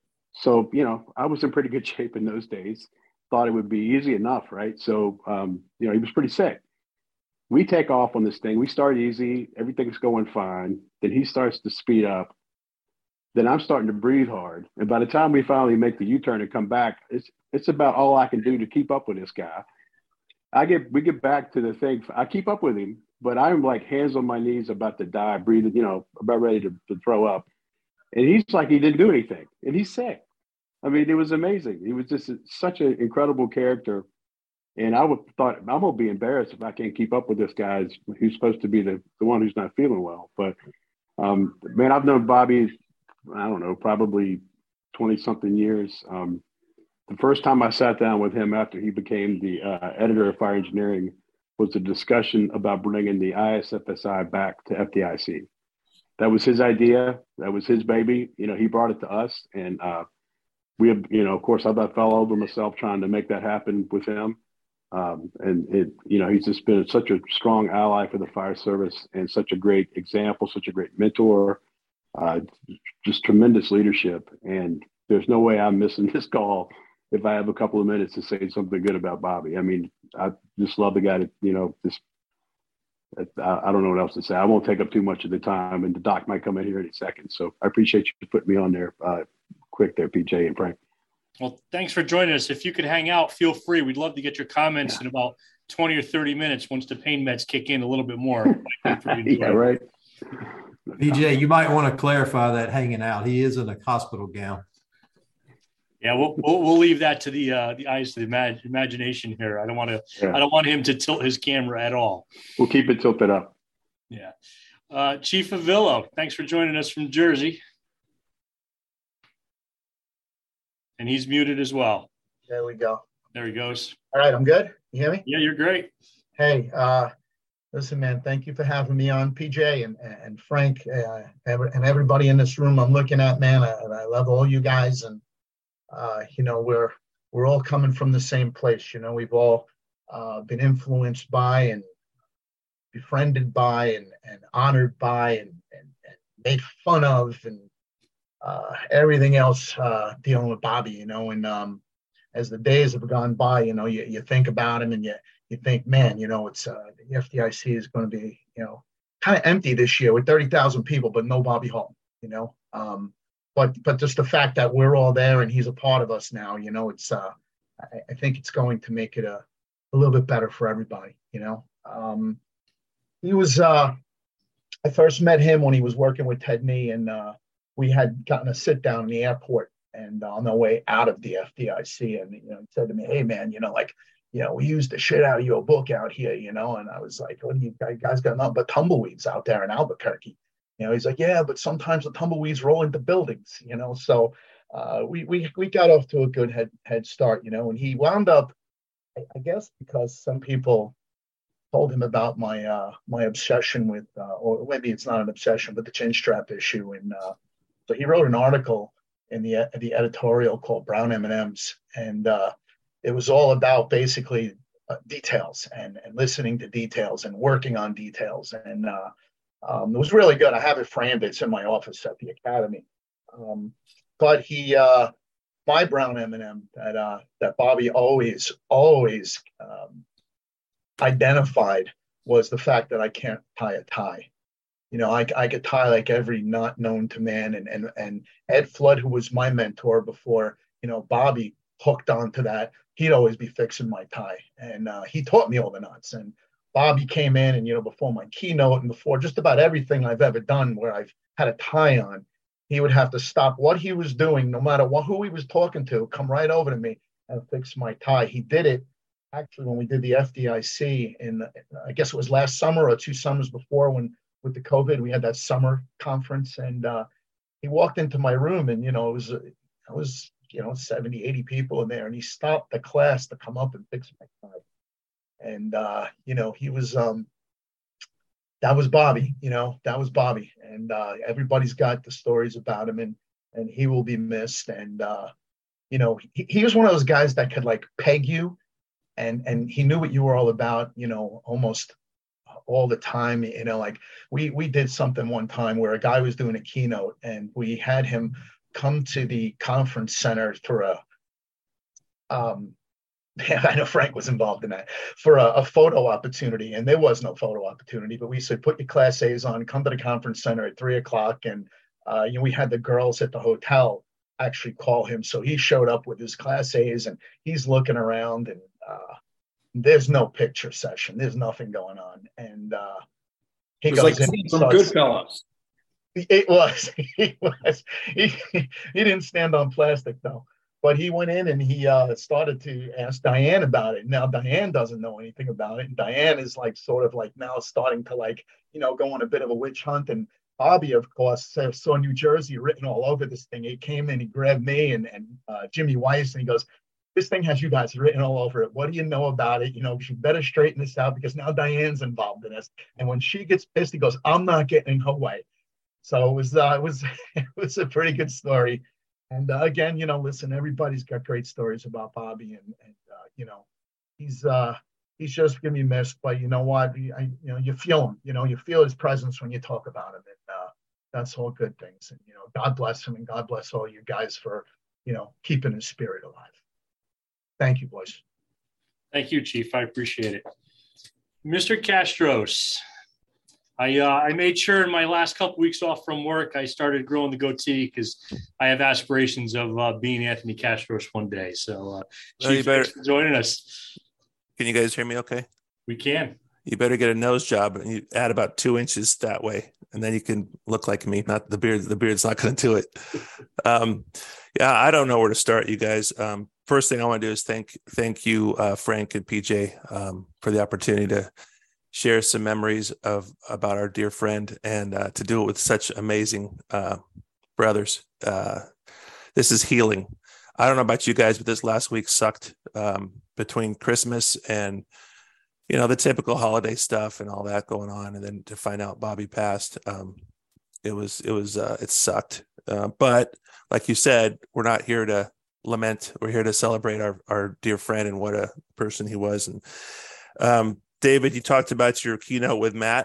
[SPEAKER 7] So, you know, I was in pretty good shape in those days. Thought it would be easy enough, right? So, um, you know, he was pretty sick. We take off on this thing. We start easy. Everything's going fine. Then he starts to speed up. Then I'm starting to breathe hard. And by the time we finally make the U-turn and come back, it's it's about all I can do to keep up with this guy. I get we get back to the thing. I keep up with him, but I'm like hands on my knees, about to die, breathing, you know, about ready to, to throw up. And he's like, he didn't do anything, and he's sick. I mean, it was amazing. He was just such an incredible character. And I would thought, I'm gonna be embarrassed if I can't keep up with this guy who's supposed to be the, the one who's not feeling well. But um, man, I've known Bobby, I don't know, probably twenty something years. Um, the first time I sat down with him after he became the uh, editor of Fire Engineering was a discussion about bringing the I S F S I back to F D I C. That was his idea. That was his baby. You know, he brought it to us, and uh, we have, you know, of course, I about fell over myself trying to make that happen with him. Um, and it, you know, he's just been such a strong ally for the fire service and such a great example, such a great mentor, uh, just tremendous leadership. And there's no way I'm missing this call if I have a couple of minutes to say something good about Bobby. I mean, I just love the guy that, you know, just, I, I don't know what else to say. I won't take up too much of the time, and the doc might come in here any second. So I appreciate you putting me on there uh, quick there, P J and Frank.
[SPEAKER 6] Well, thanks for joining us. If you could hang out, feel free. We'd love to get your comments yeah. in about twenty or thirty minutes once the pain meds kick in a little bit more.
[SPEAKER 7] Yeah, right.
[SPEAKER 3] P J, you might want to clarify that hanging out. He is in a hospital gown.
[SPEAKER 6] Yeah, we'll we'll, we'll leave that to the uh, the eyes of the imag- imagination here. I don't want to. Yeah. I don't want him to tilt his camera at all.
[SPEAKER 7] We'll keep it tilted up.
[SPEAKER 6] Yeah, uh, Chief Avillo, thanks for joining us from Jersey. And he's muted as well.
[SPEAKER 8] There we go.
[SPEAKER 6] There he goes.
[SPEAKER 8] All right, I'm good. You hear me?
[SPEAKER 6] Yeah, you're great.
[SPEAKER 8] Hey, uh, listen, man, thank you for having me on, P J and and Frank, uh, and everybody in this room I'm looking at, man. I, I love all you guys, and uh, you know, we're we're all coming from the same place. You know, we've all uh, been influenced by and befriended by and, and honored by and, and, and made fun of and Uh, everything else uh, dealing with Bobby, you know, and um, as the days have gone by, you know, you, you think about him and you you think, man, you know, it's uh, the F D I C is going to be, you know, kind of empty this year with thirty thousand people, but no Bobby Hall, you know. Um, but but just the fact that we're all there and he's a part of us now, you know, it's uh, I, I think it's going to make it a, a little bit better for everybody, you know. Um, he was, uh, I first met him when he was working with Ted Nee, and uh, we had gotten a sit down in the airport and on the way out of the F D I C. And, you know, he said to me, hey, man, you know, like, you know, we used the shit out of your book out here, you know. And I was like, what do you guys got nothing but tumbleweeds out there in Albuquerque? You know, he's like, yeah, but sometimes the tumbleweeds roll into buildings, you know. So uh, we, we, we got off to a good head, head start, you know, and he wound up, I, I guess, because some people told him about my, uh, my obsession with, uh, or maybe it's not an obsession, but the chin strap issue. And, uh, So he wrote an article in the the editorial called Brown M and M's, and uh, it was all about basically uh, details and, and listening to details and working on details. And uh, um, it was really good. I have it framed. It's in my office at the academy. Um, but he, uh, my Brown M and M that uh, that Bobby always always um, identified was the fact that I can't tie a tie. You know, I, I could tie like every knot known to man. And, and, and Ed Flood, who was my mentor before, you know, Bobby hooked onto that. He'd always be fixing my tie. And uh, he taught me all the knots. And Bobby came in and, you know, before my keynote and before just about everything I've ever done where I've had a tie on, he would have to stop what he was doing, no matter what, who he was talking to, come right over to me and fix my tie. He did it actually when we did the F D I C in, I guess it was last summer or two summers before, when with the COVID, we had that summer conference, and uh, he walked into my room, and, you know, it was, it was, you know, seventy, eighty people in there, and he stopped the class to come up and fix my tie. And, uh, you know, he was, um, that was Bobby, you know, that was Bobby. And uh, everybody's got the stories about him, and, and he will be missed. And, uh, you know, he, he was one of those guys that could like peg you, and, and he knew what you were all about, you know, almost all the time. You know, like we we did something one time where a guy was doing a keynote and we had him come to the conference center for a, um, yeah, I know Frank was involved in that, for a, a photo opportunity. And there was no photo opportunity, but we said, put your Class A's on, come to the conference center at three o'clock. And, uh, you know, we had the girls at the hotel actually call him. So he showed up with his Class A's and he's looking around, and uh, there's no picture session. There's nothing going on. And uh, he
[SPEAKER 2] it was
[SPEAKER 8] goes
[SPEAKER 2] like
[SPEAKER 8] in.
[SPEAKER 2] from Goodfellas.
[SPEAKER 8] It was. He was. He, he didn't stand on plastic, though. But he went in and he uh, started to ask Diane about it. Now, Diane doesn't know anything about it. And Diane is like sort of like now starting to like, you know, go on a bit of a witch hunt. And Bobby, of course, saw New Jersey written all over this thing. He came in, he grabbed me and, and uh, Jimmy Weiss, and he goes, this thing has you guys written all over it. What do you know about it? You know, you better straighten this out because now Diane's involved in this. And when she gets pissed, he goes, I'm not getting in her way. So it was, uh, it was, it was a pretty good story. And uh, again, you know, listen, everybody's got great stories about Bobby, and, and uh, you know, he's uh, he's just gonna be missed. But you know what? I, you know, you feel him. You know, you feel his presence when you talk about him, and uh, that's all good things. And you know, God bless him, and God bless all you guys for, you know, keeping his spirit alive. Thank you, boys.
[SPEAKER 6] Thank you, Chief. I appreciate it. Mister Castros, I uh, I made sure in my last couple weeks off from work, I started growing the goatee because I have aspirations of uh, being Anthony Castros one day. So, uh,
[SPEAKER 9] well,
[SPEAKER 6] Chief,
[SPEAKER 9] you better,
[SPEAKER 6] thanks for joining us.
[SPEAKER 9] Can you guys hear me okay?
[SPEAKER 6] We can.
[SPEAKER 9] You better get a nose job and you add about two inches that way, and then you can look like me. Not the beard. The beard's not going to do it. Um, yeah, I don't know where to start, you guys. Um, first thing I want to do is thank thank you, uh, Frank and P J, um, for the opportunity to share some memories of about our dear friend, and uh, to do it with such amazing uh, brothers. Uh, this is healing. I don't know about you guys, but this last week sucked, um, between Christmas and, you know, the typical holiday stuff and all that going on. And then to find out Bobby passed, um, it was, it was, uh, it sucked. Uh, but like you said, we're not here to lament. We're here to celebrate our, our dear friend and what a person he was. And, um, David, you talked about your keynote with Matt.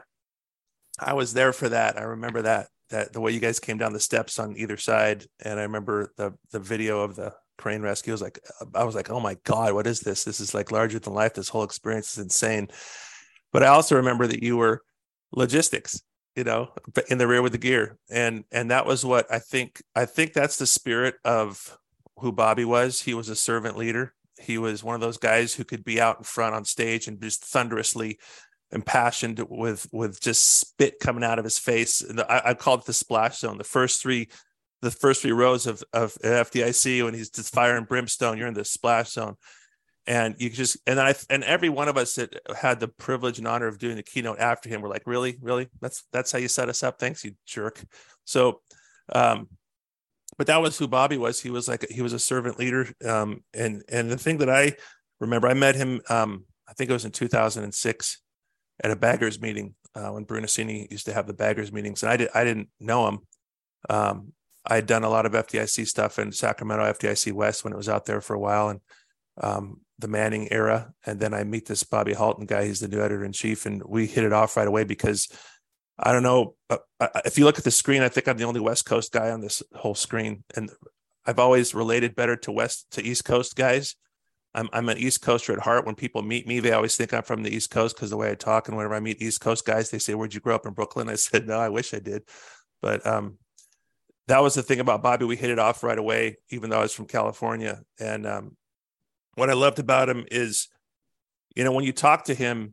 [SPEAKER 9] I was there for that. I remember that, that the way you guys came down the steps on either side. And I remember the the video of the crane rescue. I was like, I was like, oh my God, what is this? This is like larger than life. This whole experience is insane. But I also remember that you were logistics, you know, in the rear with the gear. And, and that was what I think, I think that's the spirit of who Bobby was. He was a servant leader. He was one of those guys who could be out in front on stage and just thunderously impassioned with, with just spit coming out of his face. And I, I called it the splash zone. The first three, the first three rows of, of F D I C, when he's just fire and brimstone, you're in the splash zone. And you just, and I, and every one of us that had the privilege and honor of doing the keynote after him, we're like, really, really? That's, that's how you set us up. Thanks, you jerk. So, um, but that was who Bobby was. He was like, he was a servant leader. Um, and, and the thing that I remember, I met him, um, I think it was in two thousand six at a baggers meeting, uh, when Brunacini used to have the baggers meetings. And I did, I didn't know him. Um, I had done a lot of F D I C stuff in Sacramento, F D I C West, when it was out there for a while, and, um, the Manning era. And then I meet this Bobby Halton guy. He's the new editor in chief. And we hit it off right away because I don't know. Uh, if you look at the screen, I think I'm the only West Coast guy on this whole screen. And I've always related better to West to East Coast guys. I'm, I'm an East Coaster at heart. When people meet me, they always think I'm from the East Coast because the way I talk. And whenever I meet East Coast guys, they say, where'd you grow up in Brooklyn? I said, no, I wish I did. But um, that was the thing about Bobby. We hit it off right away, even though I was from California. And um, what I loved about him is, you know, when you talk to him,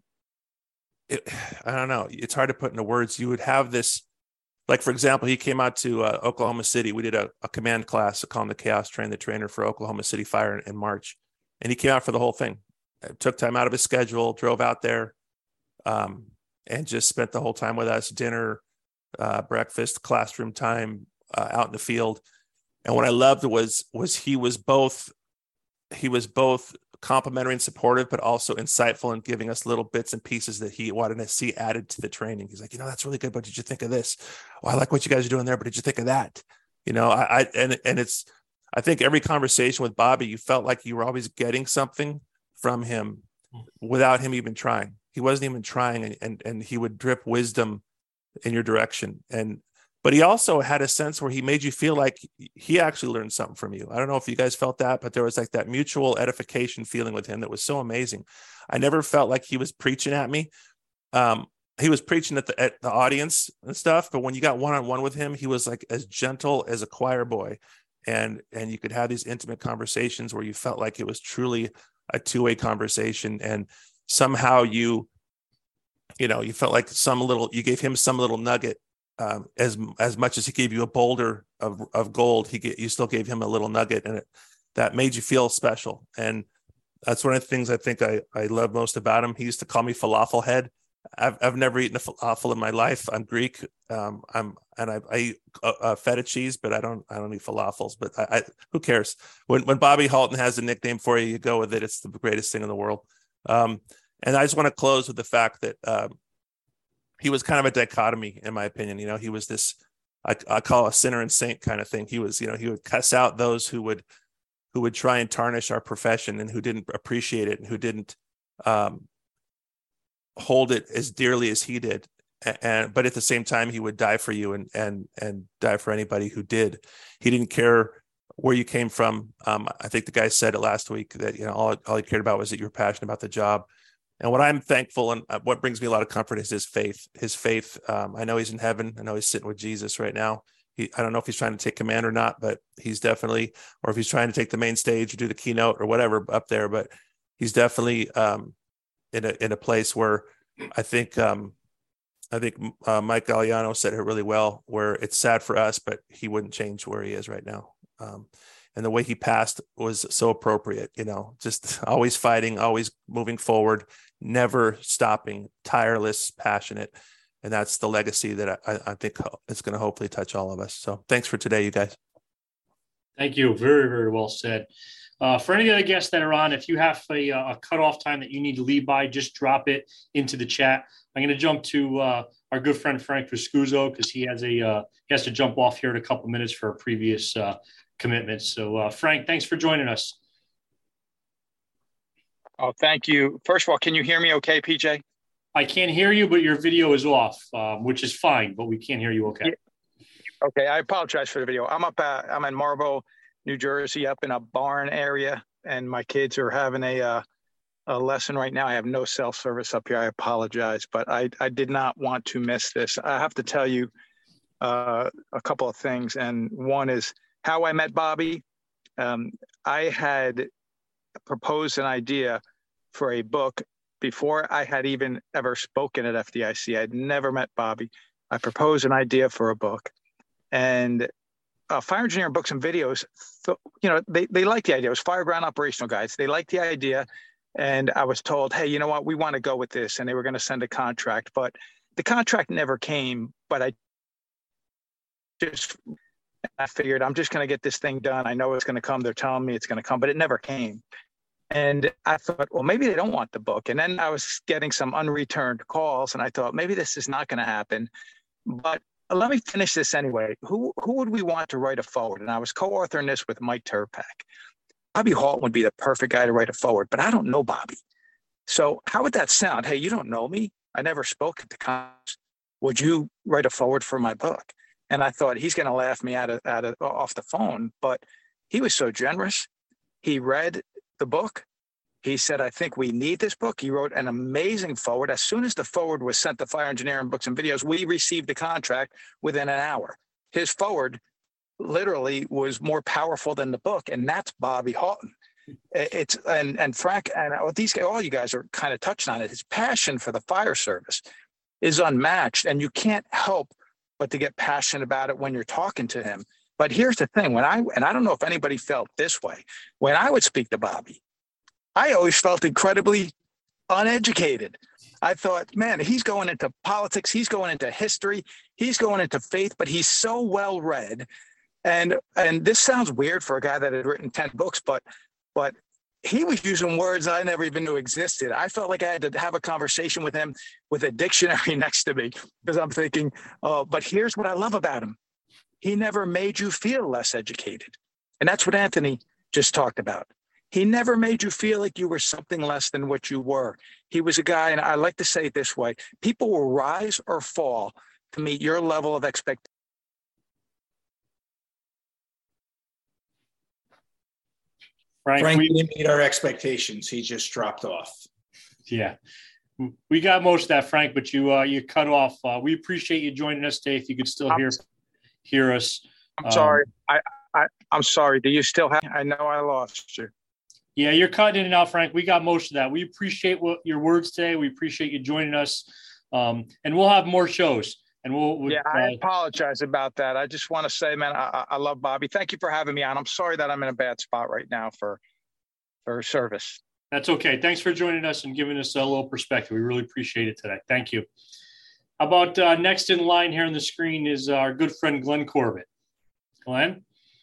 [SPEAKER 9] It, I don't know. It's hard to put into words. You would have this, like, for example, he came out to uh, Oklahoma City. We did a, a command class, a Calm the Chaos, train the trainer for Oklahoma City Fire in, in March. And he came out for the whole thing. Took time out of his schedule, drove out there, um, and just spent the whole time with us, dinner, uh, breakfast, classroom time, uh, out in the field. And what I loved was, was he was both, he was both complimentary and supportive, but also insightful and giving us little bits and pieces that he wanted to see added to the training. He's like, you know, that's really good, but did you think of this? Oh, I like what you guys are doing there, but did you think of that? You know, I, I and and it's, I think every conversation with Bobby, you felt like you were always getting something from him without him even trying. He wasn't even trying, and and, and he would drip wisdom in your direction. And but he also had a sense where he made you feel like he actually learned something from you. I don't know if you guys felt that, but there was like that mutual edification feeling with him that was so amazing. I never felt like he was preaching at me. Um, he was preaching at the, at the audience and stuff, but when you got one-on-one with him, he was like as gentle as a choir boy. And, and you could have these intimate conversations where you felt like it was truly a two-way conversation. And somehow you, you know, you felt like some little, you gave him some little nugget. Um, as as much as he gave you a boulder of of gold, he get, you still gave him a little nugget, and it that made you feel special. And that's one of the things I think I I love most about him. He used to call me falafel head. I've I've never eaten a falafel in my life. I'm Greek. Um, I'm and I, I eat uh, uh, feta cheese, but I don't I don't eat falafels. But I, I who cares? When when Bobby Halton has a nickname for you, you go with it. It's the greatest thing in the world. Um, and I just want to close with the fact that. Um, He was kind of a dichotomy, in my opinion. You know, he was this, I, I call a sinner and saint kind of thing. He was, you know, he would cuss out those who would, who would try and tarnish our profession and who didn't appreciate it and who didn't um, hold it as dearly as he did. And, and but at the same time, he would die for you and and and die for anybody who did. He didn't care where you came from. Um, I think the guy said it last week that you know all all he cared about was that you were passionate about the job. And what I'm thankful and what brings me a lot of comfort is his faith. His faith. Um, I know he's in heaven. I know he's sitting with Jesus right now. He, I don't know if he's trying to take command or not, but he's definitely, or if he's trying to take the main stage or do the keynote or whatever up there. But he's definitely um, in a in a place where I think um, I think uh, Mike Galliano said it really well. Where it's sad for us, but he wouldn't change where he is right now. Um, And the way he passed was so appropriate, you know, just always fighting, always moving forward, never stopping, tireless, passionate. And that's the legacy that I, I think is going to hopefully touch all of us. So thanks for today, you guys. Thank you. Very, very well said. Uh, for any other guests that are on, if you have a, a cutoff time that you need to leave by, just drop it into the chat. I'm going to jump to uh, our good friend Frank Viscuso because he has a uh, he has to jump off here in a couple minutes for a previous uh, commitments. So uh, Frank, thanks for joining us.
[SPEAKER 10] Oh, thank you. First of all, can you hear me okay, P J?
[SPEAKER 6] I can't hear you, but your video is off, um, which is fine, but we can't hear you okay.
[SPEAKER 10] Yeah. Okay, I apologize for the video. I'm up at, I'm in Marlboro, New Jersey, up in a barn area, and my kids are having a, uh, a lesson right now. I have no cell service up here. I apologize, but I, I did not want to miss this. I have to tell you uh, a couple of things, and one is how I met Bobby. Um, I had proposed an idea for a book before I had even ever spoken at F D I C. I'd never met Bobby. I proposed an idea for a book, and uh, Fire Engineering Books and Videos, th- you know, they, they liked the idea. It was Fireground Operational Guides. They liked the idea, and I was told, hey, you know what, we want to go with this, and they were going to send a contract, but the contract never came, but I just... I figured I'm just going to get this thing done. I know it's going to come. They're telling me it's going to come, but it never came. And I thought, well, maybe they don't want the book. And then I was getting some unreturned calls, and I thought maybe this is not going to happen. But let me finish this anyway. Who who would we want to write a forward? And I was co-authoring this with Mike Turpak. Bobby Halton would be the perfect guy to write a forward, but I don't know Bobby. So how would that sound? Hey, you don't know me. I never spoke at the conference. Would you write a forward for my book? And I thought he's going to laugh me out of, out of off the phone, but he was so generous. He read the book. He said, I think we need this book. He wrote an amazing forward. As soon as the forward was sent to Fire Engineering Books and Videos, we received the contract within an hour. His forward literally was more powerful than the book, and that's Bobby Halton. It's and and Frank and these guys, all you guys are kind of touching on it. His passion for the fire service is unmatched, and you can't help but to get passionate about it when you're talking to him. But here's the thing, when I, and I don't know if anybody felt this way, when I would speak to Bobby, I always felt incredibly uneducated. I thought, man, he's going into politics, he's going into history, he's going into faith, but he's so well read. And and this sounds weird for a guy that had written ten books, but but he was using words I never even knew existed. I felt like I had to have a conversation with him with a dictionary next to me, because I'm thinking, oh, but here's what I love about him. He never made you feel less educated. And that's what Anthony just talked about. He never made you feel like you were something less than what you were. He was a guy, and I like to say it this way, people will rise or fall to meet your level of expectation.
[SPEAKER 2] Frank, Frank we didn't meet our expectations. He just dropped off.
[SPEAKER 6] Yeah. We got most of that, Frank, but you uh, you cut off. Uh, we appreciate you joining us today. If you could still hear hear us.
[SPEAKER 10] I'm sorry. Um, I, I, I'm sorry. Do you still have – I know I lost you.
[SPEAKER 6] Yeah, you're cutting in and out, Frank. We got most of that. We appreciate what your words today. We appreciate you joining us. Um, and we'll have more shows. And we'll, we'll
[SPEAKER 10] Yeah,
[SPEAKER 6] uh,
[SPEAKER 10] I apologize about that. I just want to say, man, I, I love Bobby. Thank you for having me on. I'm sorry that I'm in a bad spot right now for for service.
[SPEAKER 6] That's okay. Thanks for joining us and giving us a little perspective. We really appreciate it today. Thank you. How about uh, next in line here on the screen is our good friend, Glenn Corbett. Glenn?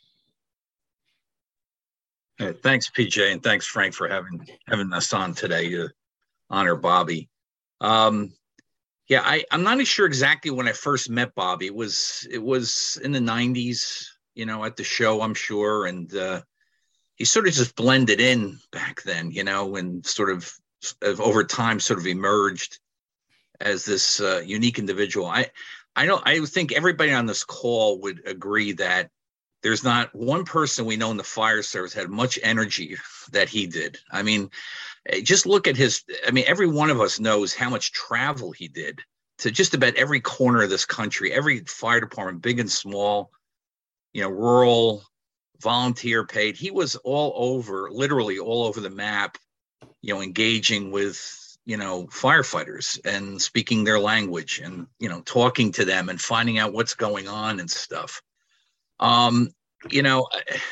[SPEAKER 11] Hey, thanks, P J, and thanks, Frank, for having having us on today to honor Bobby. Um, yeah, I, I'm not sure exactly when I first met Bobby. It was it was in the nineties, you know, at the show, I'm sure, and uh, he sort of just blended in back then, you know, and sort of, of over time sort of emerged as this uh, unique individual. I I don't I think everybody on this call would agree that there's not one person we know in the fire service had much energy that he did. I mean, just look at his, I mean, every one of us knows how much travel he did to just about every corner of this country, every fire department, big and small, you know, rural, volunteer paid. He was all over, literally all over the map, you know, engaging with, you know, firefighters and speaking their language and, you know, talking to them and finding out what's going on and stuff. Um, you know,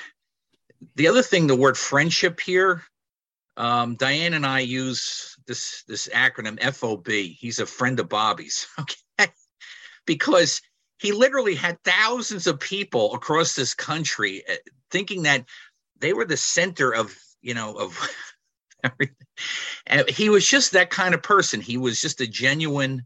[SPEAKER 11] the other thing, the word friendship here, um, Diane and I use this, this acronym F O B. He's a friend of Bobby's, okay? Because he literally had thousands of people across this country thinking that they were the center of, you know, of everything. And he was just that kind of person. He was just a genuine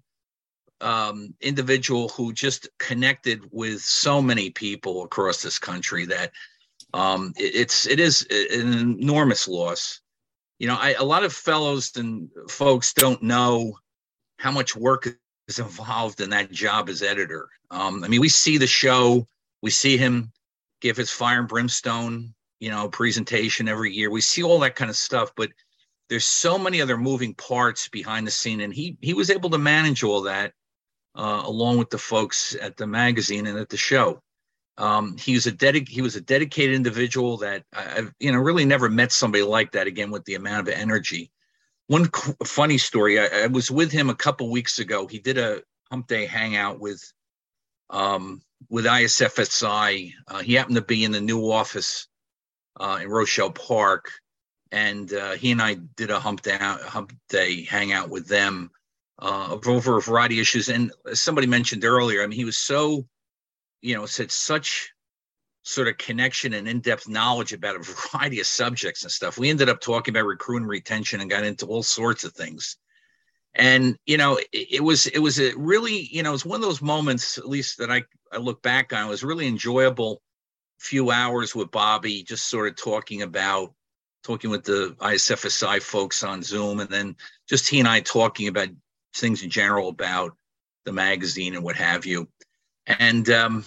[SPEAKER 11] um, individual who just connected with so many people across this country that um, it, it's, it is an enormous loss. You know, I, a lot of fellows and folks don't know how much work is involved in that job as editor. Um, I mean, we see the show, we see him give his Fire and Brimstone, you know, presentation every year. We see all that kind of stuff, but there's so many other moving parts behind the scene, and he he was able to manage all that uh, along with the folks at the magazine and at the show. Um, he was a dedic- he was a dedicated individual that I've you know really never met somebody like that again with the amount of energy. One c- funny story: I, I was with him a couple weeks ago. He did a Hump Day hangout with um, with I S F S I. Uh, he happened to be in the new office uh, in Rochelle Park. And uh, he and I did a hump day, hump day hangout with them uh, over a variety of issues. And as somebody mentioned earlier, I mean, he was so, you know, said such sort of connection and in-depth knowledge about a variety of subjects and stuff. We ended up talking about recruiting retention and got into all sorts of things. And, you know, it, it was it was a really, you know, it was one of those moments, at least that I, I look back on. It was really enjoyable few hours with Bobby, just sort of talking about talking with the I S F S I folks on Zoom, and then just he and I talking about things in general about the magazine and what have you. And, um,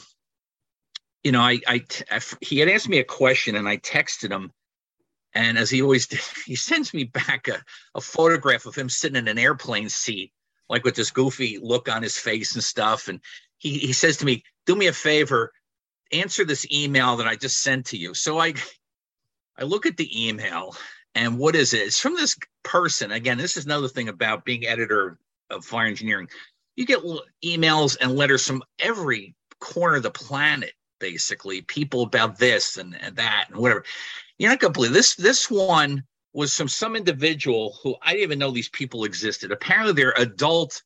[SPEAKER 11] you know, I, I, I, he had asked me a question and I texted him. And as he always did, he sends me back a, a photograph of him sitting in an airplane seat, like with this goofy look on his face and stuff. And he, he says to me, do me a favor, answer this email that I just sent to you. So I, I look at the email, and what is it? It's from this person. Again, this is another thing about being editor of fire engineering. You get emails and letters from every corner of the planet, basically, people about this and, and that and whatever. You're not going to believe this. This one was from some individual who I didn't even know these people existed. Apparently, they're adult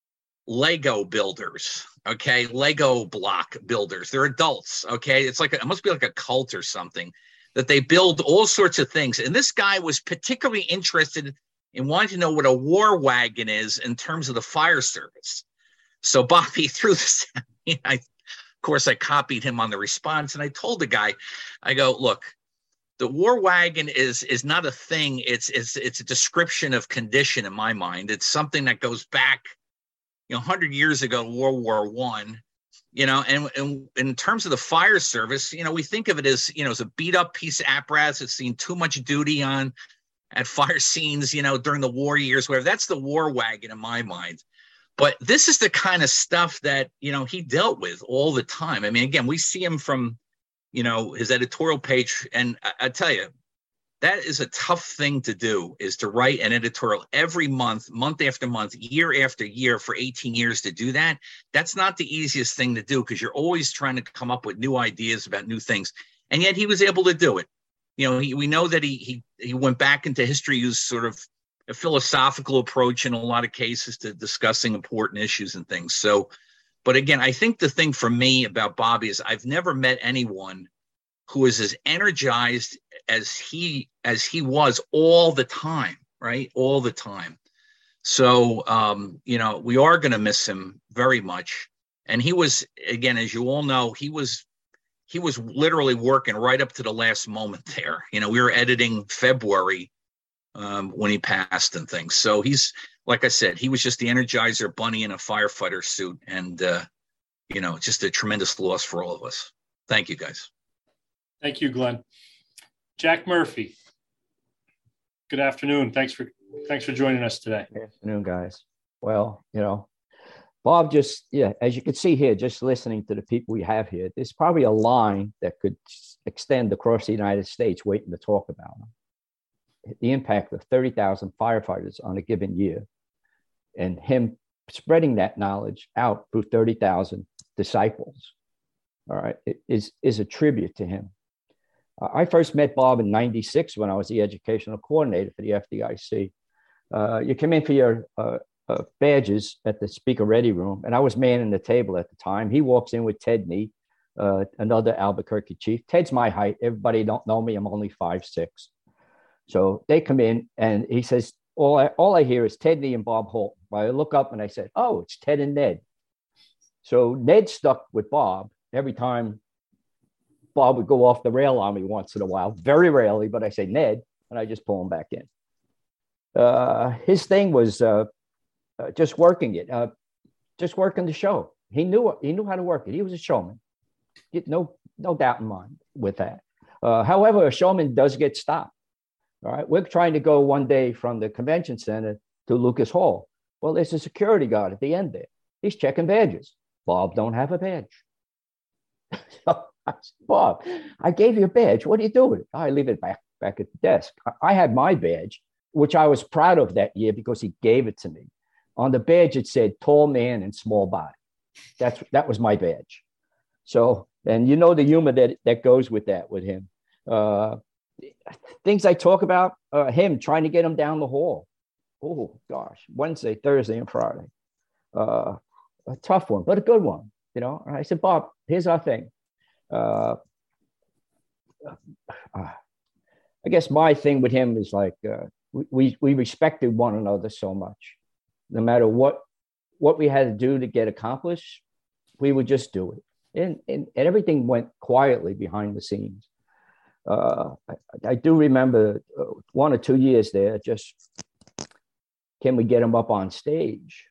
[SPEAKER 11] Lego builders, okay? Lego block builders. They're adults, okay? It's like a, it must be like a cult or something, that they build all sorts of things. And this guy was particularly interested in wanting to know what a war wagon is in terms of the fire service. So Bobby threw this at me. I, of course, I copied him on the response, and I told the guy, I go, look, the war wagon is is not a thing. It's it's it's a description of condition in my mind. It's something that goes back, you know, one hundred years ago, World War One. you know, and, and in terms of the fire service, you know, we think of it as, you know, as a beat up piece of apparatus that's seen too much duty on at fire scenes, you know, during the war years, where that's the war wagon in my mind. But this is the kind of stuff that, you know, he dealt with all the time. I mean, again, we see him from, you know, his editorial page. And I, I tell you, that is a tough thing to do, is to write an editorial every month, month after month, year after year for eighteen years to do that. That's not the easiest thing to do, because you're always trying to come up with new ideas about new things. And yet he was able to do it. You know, he, we know that he, he, he went back into history, used sort of a philosophical approach in a lot of cases to discussing important issues and things. So, but again, I think the thing for me about Bobby is I've never met anyone who is as energized as he as he was all the time, right? All the time. So, um, you know, we are going to miss him very much. And he was, again, as you all know, he was he was literally working right up to the last moment there. You know, we were editing February um, when he passed and things. So he's, like I said, he was just the Energizer bunny in a firefighter suit. And, uh, you know, just a tremendous loss for all of us. Thank you, guys.
[SPEAKER 6] Thank you, Glenn. Jack Murphy. Good afternoon. Thanks for thanks for joining us today.
[SPEAKER 12] Good afternoon, guys. Well, you know, Bob, just, yeah, as you can see here, just listening to the people we have here, there's probably a line that could extend across the United States waiting to talk about them. The impact of thirty thousand firefighters on a given year, and him spreading that knowledge out through thirty thousand disciples, all right, it is, is a tribute to him. Uh, I first met Bob in ninety-six when I was the educational coordinator for the F D I C. Uh, you come in for your uh, uh, badges at the speaker ready room, and I was manning the table at the time. He walks in with Ted Nee, uh, another Albuquerque chief. Ted's my height. Everybody don't know me. I'm only five six. So they come in, and he says, all I, all I hear is Ted Nee and Bob Holt. I look up and I said, oh, it's Ted and Ned. So Ned stuck with Bob every time Bob would go off the rail on me once in a while, very rarely, but I say Ned, and I just pull him back in. Uh, his thing was uh, uh, just working it, uh, just working the show. He knew he knew how to work it. He was a showman. Get no no doubt in mind with that. Uh, however, a showman does get stopped. All right, we're trying to go one day from the convention center to Lucas Hall. Well, there's a security guard at the end there. He's checking badges. Bob don't have a badge. So I said, Bob, I gave you a badge. What do you do with it? Oh, I leave it back, back at the desk. I, I had my badge, which I was proud of that year because he gave it to me. On the badge, it said tall man and small body. That's, that was my badge. So, and you know the humor that, that goes with that with him. Uh, things I talk about, uh, him trying to get him down the hall. Oh, gosh, Wednesday, Thursday, and Friday. Uh, a tough one, but a good one. You know, and I said, Bob, here's our thing. Uh, uh, I guess my thing with him is like uh, we we respected one another so much. No matter what what we had to do to get accomplished, we would just do it, and and, and everything went quietly behind the scenes. Uh, I, I do remember one or two years there. Just can we get him up on stage?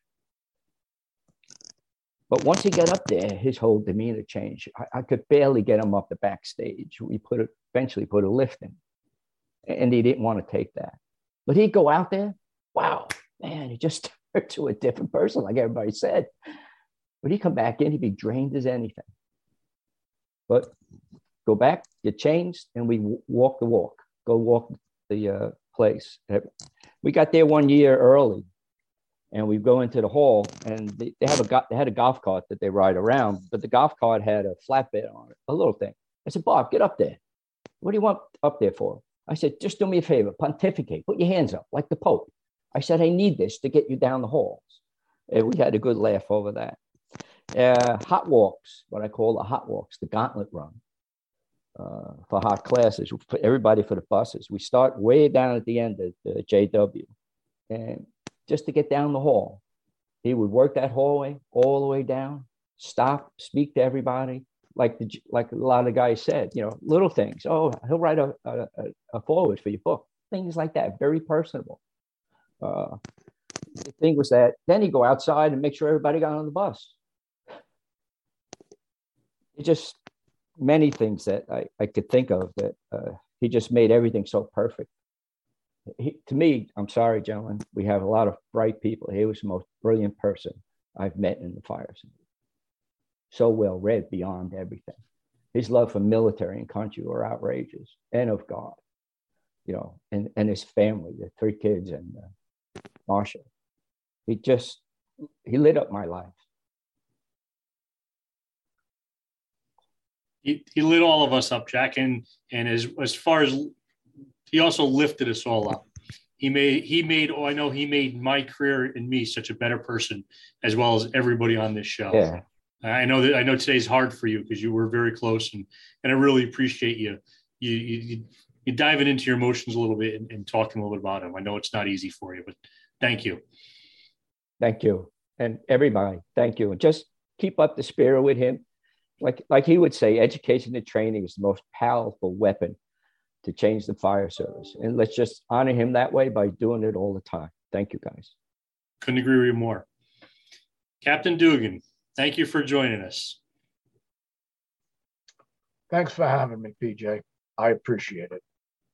[SPEAKER 12] But once he got up there, his whole demeanor changed. I, I could barely get him up the backstage. We put it, eventually put a lift in, and he didn't want to take that. But he'd go out there, wow, man, he just turned to a different person, like everybody said. But he'd come back in, he'd be drained as anything. But go back, get changed, and we walk the walk, go walk the uh, place. We got there one year early. And we go into the hall, and they, they have a go- they had a golf cart that they ride around, but the golf cart had a flatbed on it, a little thing. I said, Bob, get up there. What do you want up there for? I said, just do me a favor, pontificate, put your hands up like the Pope. I said, I need this to get you down the halls. And we had a good laugh over that. Uh, hot walks, what I call the hot walks, the gauntlet run uh, for hot classes, for everybody for the buses. We start way down at the end at the J W. And just to get down the hall. He would work that hallway all the way down, stop, speak to everybody, like the, like a lot of the guys said, you know, little things. Oh, he'll write a, a, a forward for your book, things like that, very personable. Uh, the thing was that then he'd go outside and make sure everybody got on the bus. It just many things that I, I could think of that uh, he just made everything so perfect. He, to me, I'm sorry, gentlemen, we have a lot of bright people. He was the most brilliant person I've met in the fire service. So well read beyond everything. His love for military and country were outrageous, and of God, you know, and, and his family, the three kids and uh, Marsha. He just, he lit up my life.
[SPEAKER 6] He, he lit all of us up, Jack, and and as as far as he also lifted us all up. He made he made oh I know he made my career and me such a better person, as well as everybody on this show.
[SPEAKER 12] Yeah.
[SPEAKER 6] I know that I know today's hard for you because you were very close, and and I really appreciate you you you, you diving into your emotions a little bit and, and talking a little bit about him. I know it's not easy for you, but thank you.
[SPEAKER 12] Thank you, and everybody, thank you, and just keep up the spirit with him. Like like he would say, education and training is the most powerful weapon to change the fire service, and let's just honor him that way by doing it all the time. Thank you, guys.
[SPEAKER 6] Couldn't agree with you more. Captain Dugan, thank you for joining us.
[SPEAKER 8] Thanks for having me, P J. I appreciate it.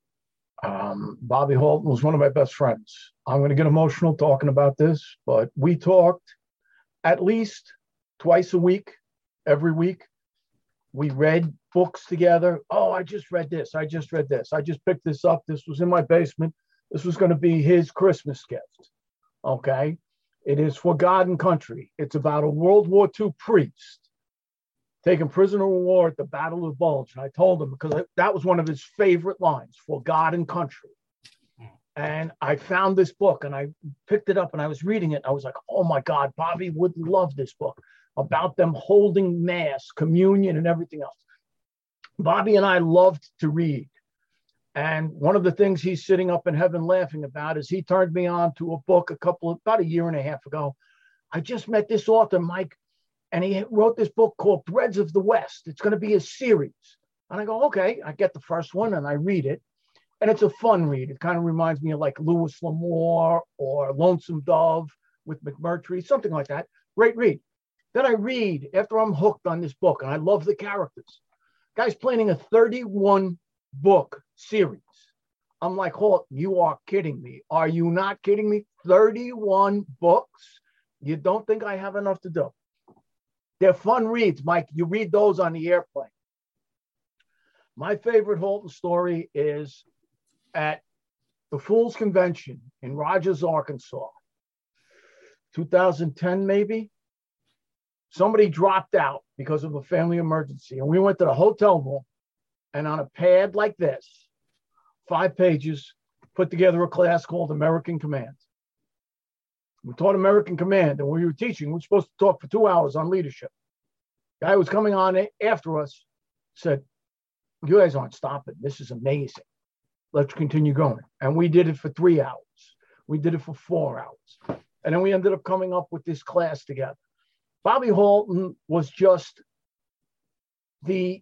[SPEAKER 8] Um, Bobby Halton was one of my best friends. I'm going to get emotional talking about this, but we talked at least twice a week, every week. We read books together. Oh, I just read this. I just read this. I just picked this up. This was in my basement. This was going to be his Christmas gift. Okay. It is For God and Country. It's about a World War Two priest taken prisoner of war at the Battle of Bulge. And I told him, because that was one of his favorite lines, For God and Country. And I found this book and I picked it up and I was reading it. I was like, oh my God, Bobby would love this book about them holding mass, communion, and everything else. Bobby and I loved to read. And one of the things he's sitting up in heaven laughing about is he turned me on to a book a couple of, about a year and a half ago. I just met this author, Mike, and he wrote this book called Threads of the West. It's going to be a series. And I go, okay, I get the first one and I read it. And it's a fun read. It kind of reminds me of like Louis L'Amour or Lonesome Dove with McMurtry, something like that. Great read. Then I read after I'm hooked on this book and I love the characters. Guy's planning a thirty-one book series. I'm like, Halt, you are kidding me. Are you not kidding me? thirty-one books? You don't think I have enough to do? They're fun reads, Mike. You read those on the airplane. My favorite Halton story is at the Fools Convention in Rogers, Arkansas, two thousand ten maybe. Somebody dropped out because of a family emergency. And we went to the hotel room and on a pad like this, five pages, put together a class called American Command. We taught American Command, and when we were teaching, we were supposed to talk for two hours on leadership. Guy was coming on after us, said, you guys aren't stopping. This is amazing. Let's continue going. And we did it for three hours. We did it for four hours. And then we ended up coming up with this class together. Bobby Halton was just the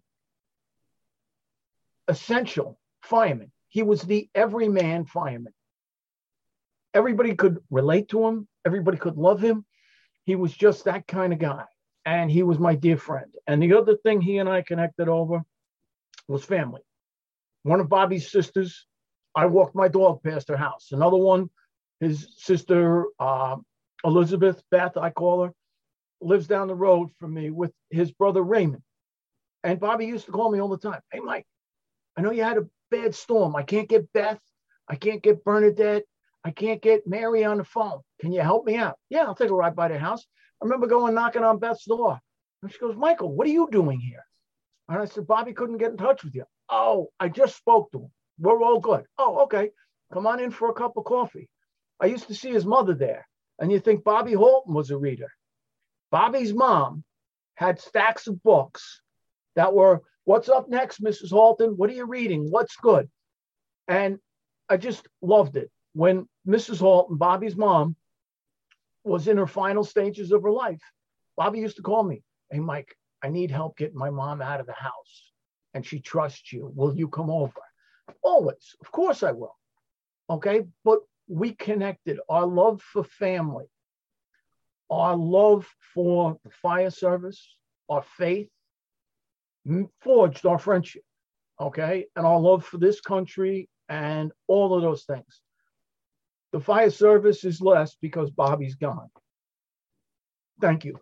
[SPEAKER 8] essential fireman. He was the everyman fireman. Everybody could relate to him. Everybody could love him. He was just that kind of guy. And he was my dear friend. And the other thing he and I connected over was family. One of Bobby's sisters, I walked my dog past her house. Another one, his sister, uh, Elizabeth, Beth, I call her, lives down the road from me with his brother Raymond. And Bobby used to call me all the time. Hey, Mike, I know you had a bad storm. I can't get Beth. I can't get Bernadette. I can't get Mary on the phone. Can you help me out? Yeah, I'll take a ride by their house. I remember going knocking on Beth's door. And she goes, Michael, what are you doing here? And I said, Bobby couldn't get in touch with you. Oh, I just spoke to him. We're all good. Oh, okay. Come on in for a cup of coffee. I used to see his mother there. And you think Bobby Halton was a reader. Bobby's mom had stacks of books that were, what's up next, Missus Halton? What are you reading? What's good? And I just loved it. When Missus Halton, Bobby's mom, was in her final stages of her life, Bobby used to call me. Hey, Mike, I need help getting my mom out of the house. And she trusts you. Will you come over? Always. Of course I will. Okay. But we connected. Our love for family, our love for the fire service, our faith, forged our friendship, okay, and our love for this country and all of those things. The fire service is less because Bobby's gone. Thank you.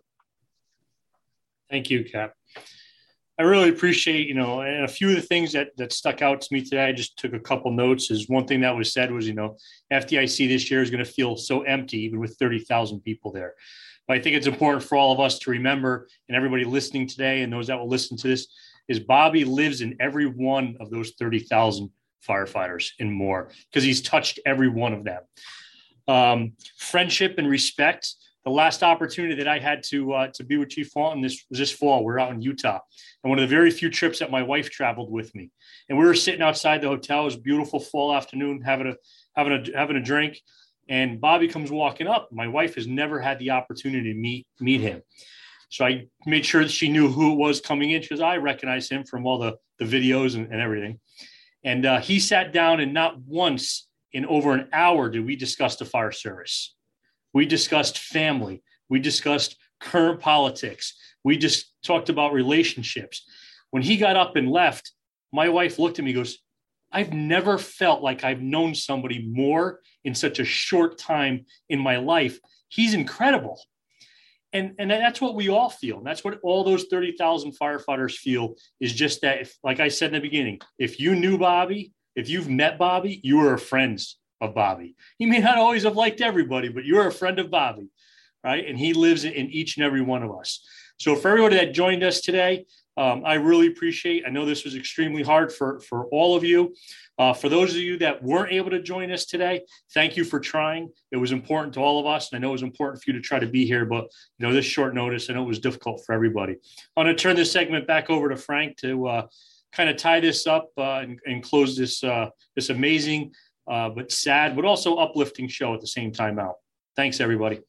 [SPEAKER 6] Thank you, Cap. I really appreciate, you know, and a few of the things that that stuck out to me today. I just took a couple notes. Is one thing that was said was, you know, F D I C this year is going to feel so empty, even with thirty thousand people there. But I think it's important for all of us to remember, and everybody listening today and those that will listen to this, is Bobby lives in every one of those thirty thousand firefighters and more, because he's touched every one of them. Um, friendship and respect. The last opportunity that I had to uh, to be with Chief Walton this this fall, we're out in Utah, and one of the very few trips that my wife traveled with me. And we were sitting outside the hotel. It was a beautiful fall afternoon, having a having a having a drink. And Bobby comes walking up. My wife has never had the opportunity to meet meet him, so I made sure that she knew who it was coming in, because I recognize him from all the the videos and, and everything. And uh, he sat down, and not once in over an hour did we discuss the fire service. We discussed family. We discussed current politics. We just talked about relationships. When he got up and left, my wife looked at me and goes, I've never felt like I've known somebody more in such a short time in my life. He's incredible. And, and that's what we all feel. And that's what all those thirty thousand firefighters feel, is just that, if, like I said in the beginning, if you knew Bobby, if you've met Bobby, you are friends of Bobby. He may not always have liked everybody, but you're a friend of Bobby, right? And he lives in each and every one of us. So for everybody that joined us today, um, I really appreciate, I know this was extremely hard for, for all of you. Uh, for those of you that weren't able to join us today, thank you for trying. It was important to all of us. And I know it was important for you to try to be here, but you know, this short notice, I know it was difficult for everybody. I'm going to turn this segment back over to Frank to uh, kind of tie this up uh, and, and close this, uh, this amazing Uh, but sad, but also uplifting show at the same time out. Thanks, everybody.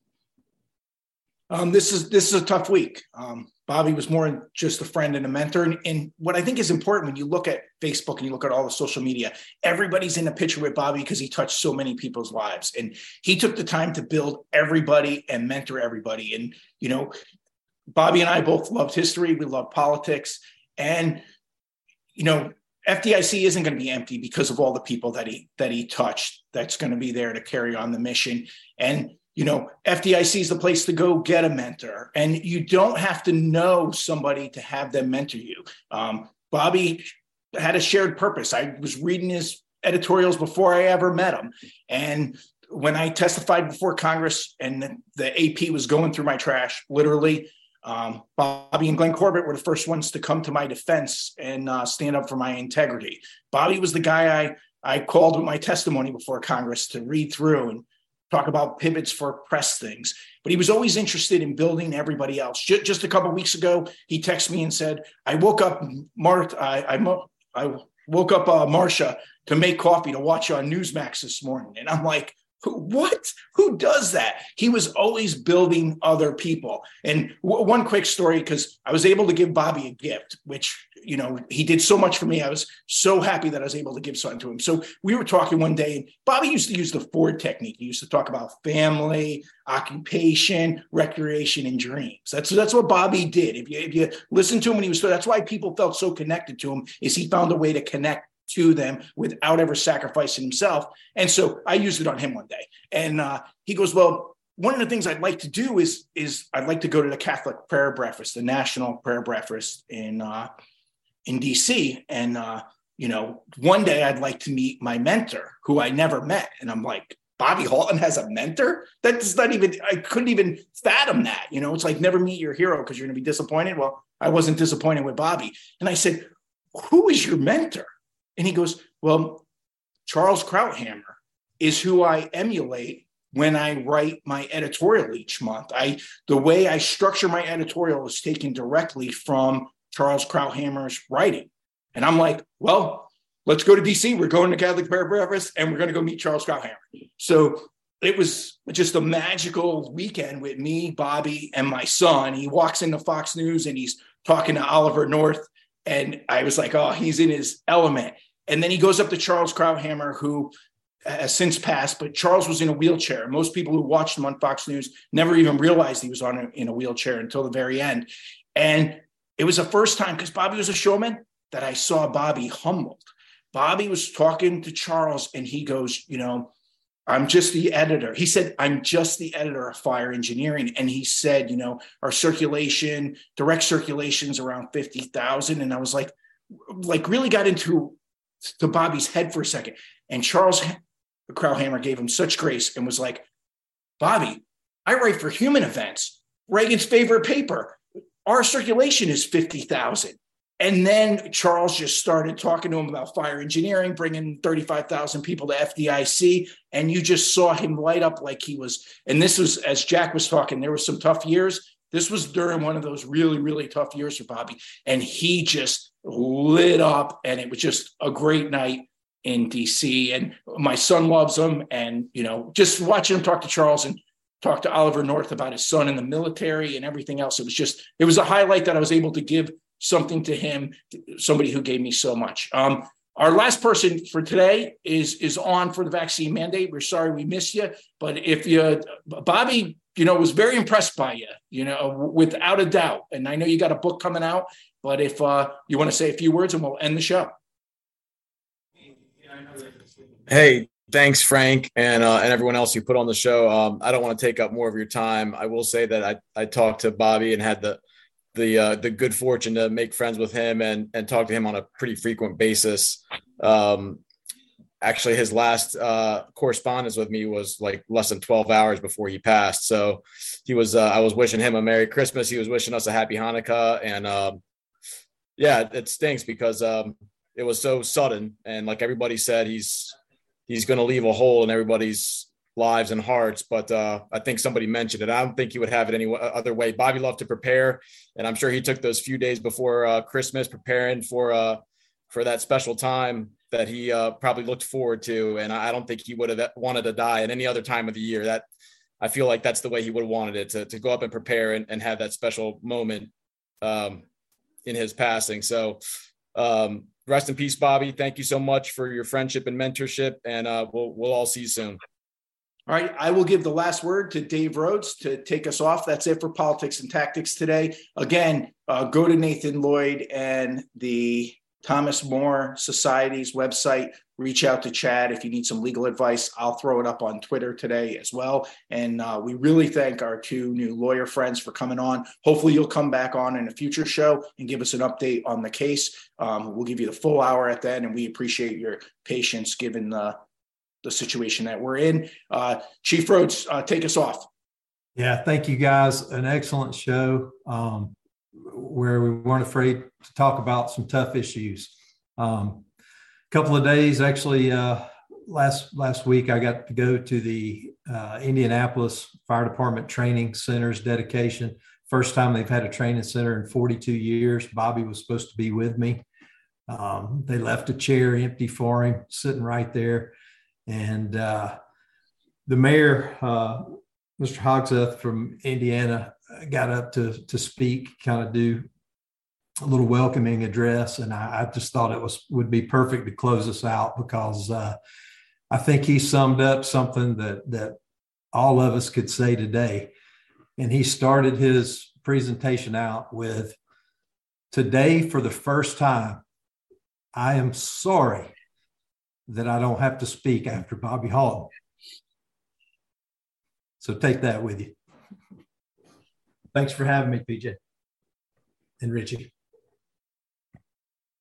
[SPEAKER 2] Um, this is this is a tough week. Um, Bobby was more than just a friend and a mentor. And, and what I think is important when you look at Facebook and you look at all the social media, everybody's in a picture with Bobby because he touched so many people's lives. And he took the time to build everybody and mentor everybody. And, you know, Bobby and I both loved history. We love politics. And, you know, F D I C isn't going to be empty because of all the people that he that he touched. That's going to be there to carry on the mission. And, you know, F D I C is the place to go get a mentor. And you don't have to know somebody to have them mentor you. Um, Bobby had a shared purpose. I was reading his editorials before I ever met him. And when I testified before Congress and the A P was going through my trash, literally, Um, Bobby and Glenn Corbett were the first ones to come to my defense and uh, stand up for my integrity. Bobby was the guy I, I called with my testimony before Congress to read through and talk about pivots for press things. But he was always interested in building everybody else. Just, just a couple of weeks ago, he texted me and said, I woke up, Mart, I, I, I woke up uh, Marcia to make coffee to watch you on Newsmax this morning. And I'm like, what? Who does that? He was always building other people. And w- one quick story, because I was able to give Bobby a gift, which, you know, he did so much for me. I was so happy that I was able to give something to him. So we were talking one day, and Bobby used to use the Ford technique. He used to talk about family, occupation, recreation, and dreams. That's that's what Bobby did. If you if you listen to him when he was, that's why people felt so connected to him, is he found a way to connect to them without ever sacrificing himself. And so I used it on him one day. And uh, he goes, well, one of the things I'd like to do is, is I'd like to go to the Catholic prayer breakfast, the National Prayer Breakfast in, uh, in D C. And, uh, you know, one day I'd like to meet my mentor, who I never met. And I'm like, Bobby Halton has a mentor? That's not even, I couldn't even fathom that. You know, it's like never meet your hero because you're going to be disappointed. Well, I wasn't disappointed with Bobby. And I said, who is your mentor? And he goes, well, Charles Krauthammer is who I emulate when I write my editorial each month. I the way I structure my editorial is taken directly from Charles Krauthammer's writing. And I'm like, well, let's go to D C. We're going to Catholic Prayer Breakfast, and we're going to go meet Charles Krauthammer. So it was just a magical weekend with me, Bobby, and my son. He walks into Fox News, and he's talking to Oliver North. And I was like, oh, he's in his element. And then he goes up to Charles Krauthammer, who has since passed, but Charles was in a wheelchair. Most people who watched him on Fox News never even realized he was on a, in a wheelchair until the very end. And it was the first time, because Bobby was a showman, that I saw Bobby humbled. Bobby was talking to Charles and he goes, you know, I'm just the editor. He said, I'm just the editor of Fire Engineering. And he said, you know, our circulation, direct circulation is around fifty thousand. And I was like, like really got into to Bobby's head for a second. And Charles Krauthammer gave him such grace and was like, Bobby, I write for Human Events, Reagan's favorite paper. Our circulation is fifty thousand. And then Charles just started talking to him about fire engineering, bringing thirty-five thousand people to F D I C. And you just saw him light up like he was. And this was, as Jack was talking, there were some tough years. This was during one of those really, really tough years for Bobby. And he just lit up. And it was just a great night in D C. And my son loves him. And, you know, just watching him talk to Charles and talk to Oliver North about his son in the military and everything else. It was just, it was a highlight that I was able to give something to him, somebody who gave me so much. Um, our last person for today is is on for the vaccine mandate. We're sorry we missed you, but if you, Bobby, you know, was very impressed by you, you know, without a doubt. And I know you got a book coming out, but if uh, you want to say a few words and we'll end the show.
[SPEAKER 13] Hey, thanks, Frank, and uh, and everyone else you put on the show. Um, I don't want to take up more of your time. I will say that I, I talked to Bobby and had the the uh, the good fortune to make friends with him and and talk to him on a pretty frequent basis. Um, actually, his last uh, correspondence with me was like less than twelve hours before he passed. So he was uh, I was wishing him a Merry Christmas. He was wishing us a Happy Hanukkah, and um, yeah, it stinks because um, it was so sudden. And like everybody said, he's he's going to leave a hole in everybody's lives and hearts, but uh, I think somebody mentioned it. I don't think he would have it any other way. Bobby loved to prepare, and I'm sure he took those few days before uh, Christmas preparing for uh, for that special time that he uh, probably looked forward to. And I don't think he would have wanted to die at any other time of the year. That I feel like that's the way he would have wanted it, to to go up and prepare and, and have that special moment um, in his passing. So um, rest in peace, Bobby. Thank you so much for your friendship and mentorship, and uh, we'll we'll all see you soon.
[SPEAKER 2] All right, I will give the last word to Dave Rhodes to take us off. That's it for Politics and Tactics today. Again, uh, go to Nathan Lloyd and the Thomas More Society's website. Reach out to Chad if you need some legal advice. I'll throw it up on Twitter today as well. And uh, we really thank our two new lawyer friends for coming on. Hopefully you'll come back on in a future show and give us an update on the case. Um, we'll give you the full hour at that, and we appreciate your patience given the the situation that we're in. Uh, Chief Rhodes, uh, take us off.
[SPEAKER 3] Yeah, thank you guys. An excellent show um, where we weren't afraid to talk about some tough issues. Um, a couple of days, actually, uh, last last week, I got to go to the uh, Indianapolis Fire Department Training Center's dedication. First time they've had a training center in forty-two years. Bobby was supposed to be with me. Um, they left a chair empty for him, sitting right there. And uh, the mayor, uh, Mister Hogseth from Indiana, got up to to speak, kind of do a little welcoming address, and I, I just thought it was would be perfect to close us out because uh, I think he summed up something that that all of us could say today. And he started his presentation out with, "Today, for the first time, I am sorry that I don't have to speak after Bobby Halton." So take that with you. Thanks for having me, P J and Richie.